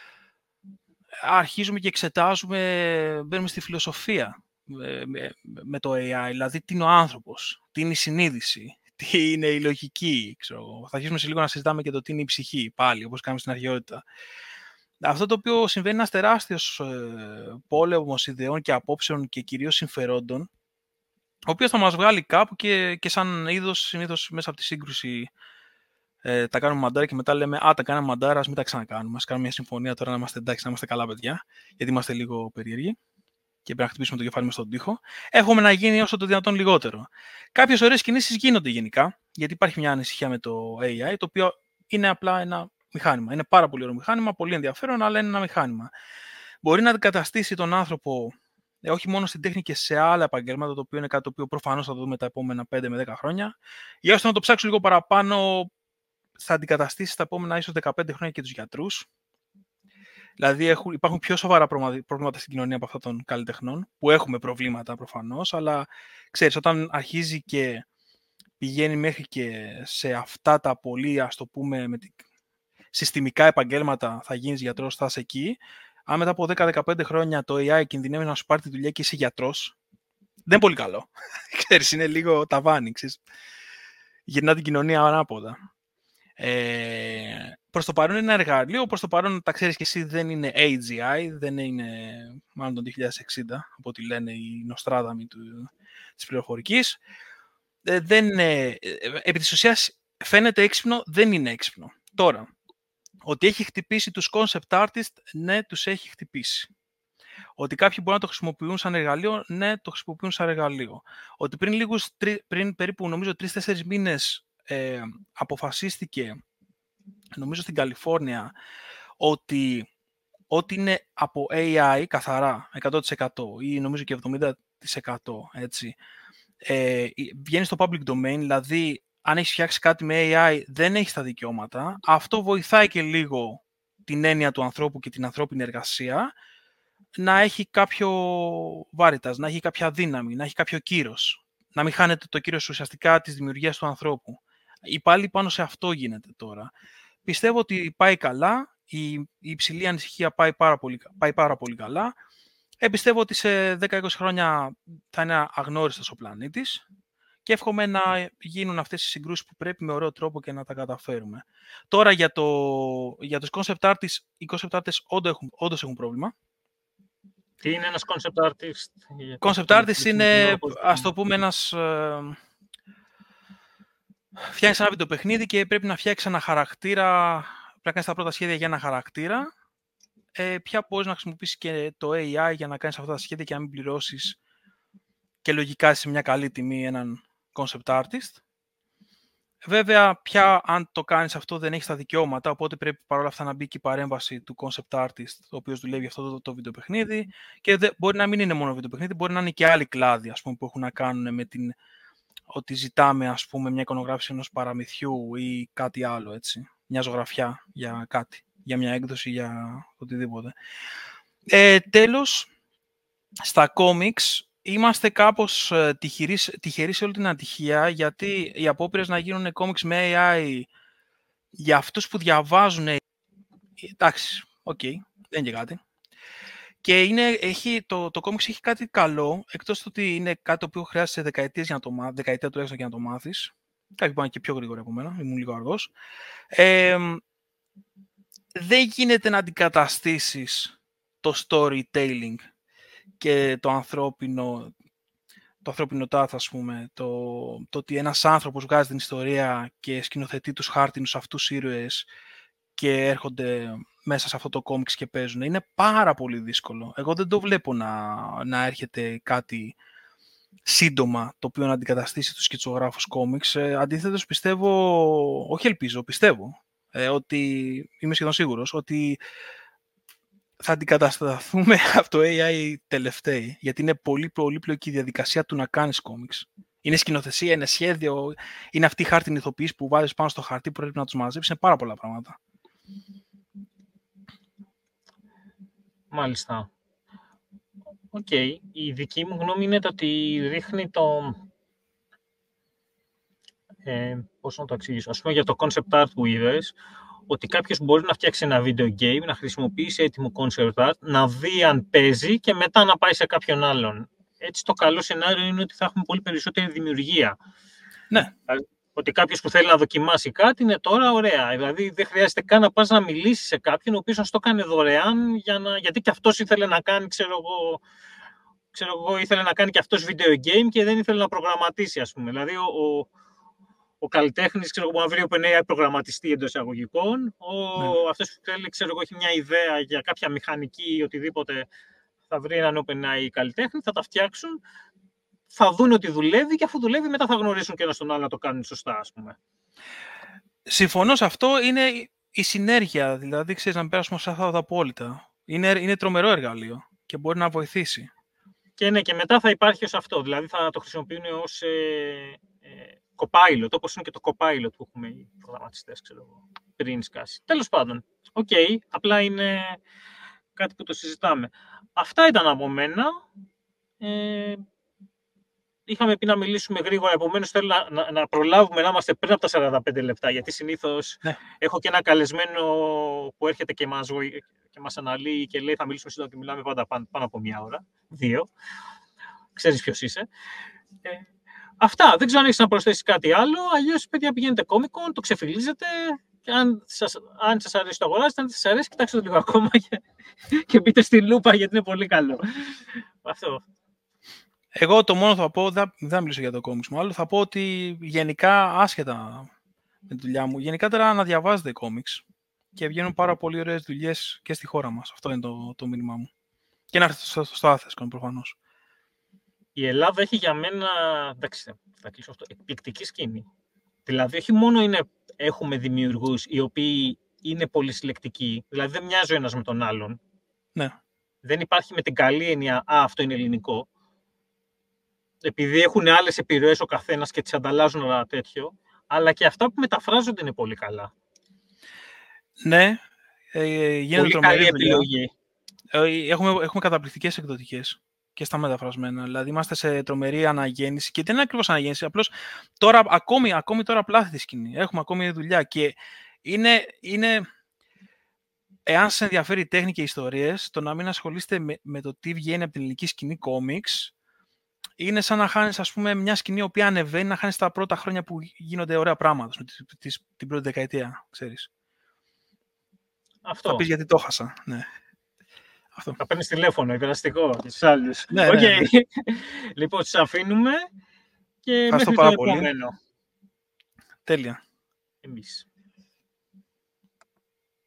αρχίζουμε και εξετάζουμε, μπαίνουμε στη φιλοσοφία με το AI, δηλαδή τι είναι ο άνθρωπος, τι είναι η συνείδηση, τι είναι η λογική, ξέρω. Θα αρχίσουμε σε λίγο να συζητάμε και το τι είναι η ψυχή, πάλι, όπως κάνουμε στην αρχαιότητα. Αυτό το οποίο συμβαίνει είναι ένας τεράστιος πόλεμος ιδεών και απόψεων και κυρίως συμφερόντων, ο οποίος θα μας βγάλει κάπου και σαν είδος, συνήθως μέσα από τη σύγκρουση τα κάνουμε μαντάρα και μετά λέμε τα κάναμε μαντάρα, ας μην τα ξανακάνουμε. Ας κάνουμε μια συμφωνία τώρα να είμαστε εντάξει, να είμαστε καλά παιδιά, γιατί είμαστε λίγο περίεργοι και πρέπει να χτυπήσουμε το κεφάλι μας στον τοίχο. Έχουμε να γίνει όσο το δυνατόν λιγότερο. Κάποιες ωραίες κινήσεις γίνονται γενικά, γιατί υπάρχει μια ανησυχία με το AI, το οποίο είναι απλά ένα μηχάνημα. Είναι πάρα πολύ ωραίο μηχάνημα, πολύ ενδιαφέρον, αλλά είναι ένα μηχάνημα. Μπορεί να αντικαταστήσει τον άνθρωπο όχι μόνο στην τέχνη και σε άλλα επαγγέλματα, το οποίο είναι κάτι το οποίο προφανώς θα το δούμε τα επόμενα 5 με 10 χρόνια. Για ώστε να το ψάξω λίγο παραπάνω, θα αντικαταστήσει τα επόμενα ίσως 15 χρόνια και τους γιατρούς. Δηλαδή υπάρχουν πιο σοβαρά προβλήματα στην κοινωνία από αυτά των καλλιτεχνών, που έχουμε προβλήματα προφανώς, αλλά ξέρεις, όταν αρχίζει και πηγαίνει μέχρι και σε αυτά τα πολύ, ας το πούμε, συστημικά επαγγέλματα, θα γίνεις γιατρός, θα είσαι εκεί. Αν μετά από 10-15 χρόνια το AI κινδυνεύει να σου πάρει τη δουλειά και είσαι γιατρός, δεν είναι πολύ καλό. Ξέρεις, είναι λίγο ταβάνι, ξέρεις. Γυρνά την κοινωνία ανάποδα. Προς το παρόν είναι ένα εργαλείο, προς το παρόν τα ξέρεις και εσύ δεν είναι AGI, δεν είναι μάλλον το 2060, από ό,τι λένε οι Νοστράδαμοι της πληροφορικής. Επί της ουσίας φαίνεται έξυπνο, δεν είναι έξυπνο. Τώρα, ότι έχει χτυπήσει τους concept artists, ναι, τους έχει χτυπήσει. Ότι κάποιοι μπορούν να το χρησιμοποιούν σαν εργαλείο, ναι, το χρησιμοποιούν σαν εργαλείο. Ότι πριν περίπου, νομίζω, 3-4 μήνες αποφασίστηκε, νομίζω στην Καλιφόρνια, ότι ό,τι είναι από AI καθαρά, 100% ή νομίζω και 70%, έτσι, βγαίνει στο public domain, δηλαδή αν έχεις φτιάξει κάτι με AI δεν έχεις τα δικαιώματα. Αυτό βοηθάει και λίγο την έννοια του ανθρώπου και την ανθρώπινη εργασία να έχει κάποιο βάρυτας, να έχει κάποια δύναμη, να έχει κάποιο κύρος. Να μην χάνεται το κύρος ουσιαστικά της δημιουργίας του ανθρώπου. Πάλι πάνω σε αυτό γίνεται τώρα. Πιστεύω ότι πάει καλά, η υψηλή ανησυχία πάει πάρα πολύ καλά. Πιστεύω ότι σε 10-20 χρόνια θα είναι αγνώριστος ο πλανήτης και εύχομαι να γίνουν αυτές οι συγκρούσεις που πρέπει με ωραίο τρόπο και να τα καταφέρουμε. Τώρα για τους concept artists, οι concept artists όντως έχουν πρόβλημα. Τι είναι ένας concept artist? Concept artist είναι, ας το πούμε, φτιάχνεις ένα βιντεοπαιχνίδι και πρέπει να φτιάξεις ένα χαρακτήρα, πρέπει να κάνεις τα πρώτα σχέδια για ένα χαρακτήρα. Πια μπορείς να χρησιμοποιήσεις και το AI για να κάνεις αυτά τα σχέδια και να μην πληρώσεις και λογικά σε μια καλή τιμή έναν concept artist. Βέβαια, πια αν το κάνεις αυτό δεν έχεις τα δικαιώματα, οπότε πρέπει παρόλα αυτά να μπει και η παρέμβαση του concept artist, ο οποίος δουλεύει αυτό το βιντεοπαιχνίδι, και μπορεί να μην είναι μόνο βιντεοπαιχνίδι, μπορεί να είναι και άλλοι κλάδοι, ας πούμε, που έχουν να κάνουν με την ότι ζητάμε, ας πούμε, μια εικονογράφηση ενός παραμυθιού ή κάτι άλλο, έτσι. Μια ζωγραφιά για κάτι, για μια έκδοση, για οτιδήποτε. Τέλος, στα comics είμαστε κάπως τυχεροί σε όλη την ατυχία, γιατί οι απόπειρες να γίνουν comics με AI για αυτούς που διαβάζουν, εντάξει, οκ, δεν είναι και κάτι. Και το comics έχει κάτι καλό, εκτός του ότι είναι κάτι το οποίο χρειάζεται δεκαετίες για να το μάθεις, δεκαετία τουλάχιστον για να το μάθεις. Κάποιοι πάνε και πιο γρήγορα από μένα, ήμουν λίγο αργός. Δεν γίνεται να αντικαταστήσεις το storytelling και το ανθρώπινο τάθο, ας πούμε, το ότι ένας άνθρωπος βγάζει την ιστορία και σκηνοθετεί τους χάρτινους αυτούς ήρωες και έρχονται μέσα σε αυτό το κόμιξ και παίζουν. Είναι πάρα πολύ δύσκολο. Εγώ δεν το βλέπω να έρχεται κάτι σύντομα το οποίο να αντικαταστήσει τους σκητσογράφους κόμιξ. Αντίθετος πιστεύω ότι είμαι σχεδόν σίγουρος ότι θα αντικατασταθούμε από το AI τελευταίοι, γιατί είναι πολύ πολύπλοκη η διαδικασία του να κάνεις κόμιξ. Είναι σκηνοθεσία, είναι σχέδιο, είναι αυτοί οι χάρτινοι ηθοποιείς που βάζεις πάνω στο χαρτί που πρέπει να τους μαζέψεις, είναι πάρα πολλά πράγματα. Μάλιστα. Οκ. Η δική μου γνώμη είναι ότι ρίχνει το... πώς να το εξηγήσω. Ας πούμε για το concept art που είδες, ότι κάποιος μπορεί να φτιάξει ένα video game, να χρησιμοποιήσει έτοιμο concept art, να δει αν παίζει και μετά να πάει σε κάποιον άλλον. Έτσι το καλό σενάριο είναι ότι θα έχουμε πολύ περισσότερη δημιουργία. Ναι. Ότι κάποιος που θέλει να δοκιμάσει κάτι είναι τώρα ωραία. Δηλαδή δεν χρειάζεται καν να πας να μιλήσεις σε κάποιον ο οποίος να στο κάνει δωρεάν, γιατί και αυτός ήθελε να κάνει, ήθελε να κάνει και αυτός video game και δεν ήθελε να προγραμματίσει, ας πούμε. Δηλαδή ο καλλιτέχνης, μπορεί να βρει OpenAI προγραμματιστή εντός εισαγωγικών. Αυτός που θέλει, έχει μια ιδέα για κάποια μηχανική ή οτιδήποτε, θα βρει έναν OpenAI καλλιτέχνη, θα τα φτιάξουν, θα δουν ότι δουλεύει και αφού δουλεύει μετά θα γνωρίσουν και ένας τον άλλο να το κάνουν σωστά, ας πούμε. Συμφωνώ σε αυτό. Είναι η συνέργεια, δηλαδή, ξέρεις, να πέρασουμε σε αυτά τα απόλυτα. Είναι τρομερό εργαλείο και μπορεί να βοηθήσει. Και ναι, και μετά θα υπάρχει ως αυτό, δηλαδή θα το χρησιμοποιούν ως Copilot, όπως είναι και το Copilot που έχουμε οι προγραμματιστές, πριν σκάσει. Τέλος πάντων, απλά είναι κάτι που το συζητάμε. Αυτά ήταν από μένα. Είχαμε πει να μιλήσουμε γρήγορα, επομένως θέλω να προλάβουμε να είμαστε πριν από τα 45 λεπτά, γιατί συνήθως έχω και ένα καλεσμένο που έρχεται και μας αναλύει και λέει θα μιλήσουμε σύντομα και μιλάμε πάντα πάνω από μία ώρα, 2. Ξέρεις ποιος είσαι. Αυτά. Δεν ξέρω αν έχεις να προσθέσεις κάτι άλλο. Αλλιώς, παιδιά, πηγαίνετε Comic-Con, το ξεφυλίζετε. Και αν σας αρέσει το αγοράζετε, αν δεν σας αρέσει, κοιτάξτε το λίγο ακόμα και μπείτε στη λούπα γιατί είναι πολύ καλό. Αυτό. Εγώ το μόνο θα πω, δεν θα μιλήσω για το comics μου, αλλά θα πω ότι γενικά, άσχετα με τη δουλειά μου, γενικά τώρα να διαβάζετε comics και βγαίνουν πάρα πολύ ωραίες δουλειές και στη χώρα μας. Αυτό είναι το μήνυμά μου. Και να έρθετε στο Άθεσκον, προφανώς. Η Ελλάδα έχει για μένα, εντάξει, θα κλείσω αυτό, εκπληκτική σκηνή. Δηλαδή, όχι μόνο έχουμε δημιουργούς οι οποίοι είναι πολυσυλλεκτικοί, δηλαδή δεν μοιάζει ο ένας με τον άλλον. Ναι. Δεν υπάρχει με την καλή έννοια, αυτό είναι ελληνικό. Επειδή έχουν άλλες επιρροές ο καθένας και τις ανταλλάζουν ένα τέτοιο, αλλά και αυτά που μεταφράζονται είναι πολύ καλά. Ναι, γίνεται πολύ καλή επιλογή. Έχουμε καταπληκτικές εκδοτικές και στα μεταφρασμένα. Δηλαδή είμαστε σε τρομερή αναγέννηση και δεν είναι ακριβώς αναγέννηση, απλώς τώρα, ακόμη τώρα πλάθη τη σκηνή. Έχουμε ακόμη δουλειά και είναι εάν σας ενδιαφέρει η τέχνη και οι ιστορίες, το να μην ασχολείστε με το τι βγαίνει από την ελληνική σκηνή κόμιξ, είναι σαν να χάνεις, ας πούμε, μια σκηνή η οποία ανεβαίνει, να χάνεις τα πρώτα χρόνια που γίνονται ωραία πράγματα, την πρώτη δεκαετία, ξέρεις. Αυτό. Θα πεις γιατί το χάσα, ναι. Αυτό. Θα παίρνεις τηλέφωνο, υπεραστικό για τους άλλους. Ναι. Λοιπόν, σας αφήνουμε και ευχαριστώ μέχρι πάρα το πολύ. επόμενο. Τέλεια. Εμείς.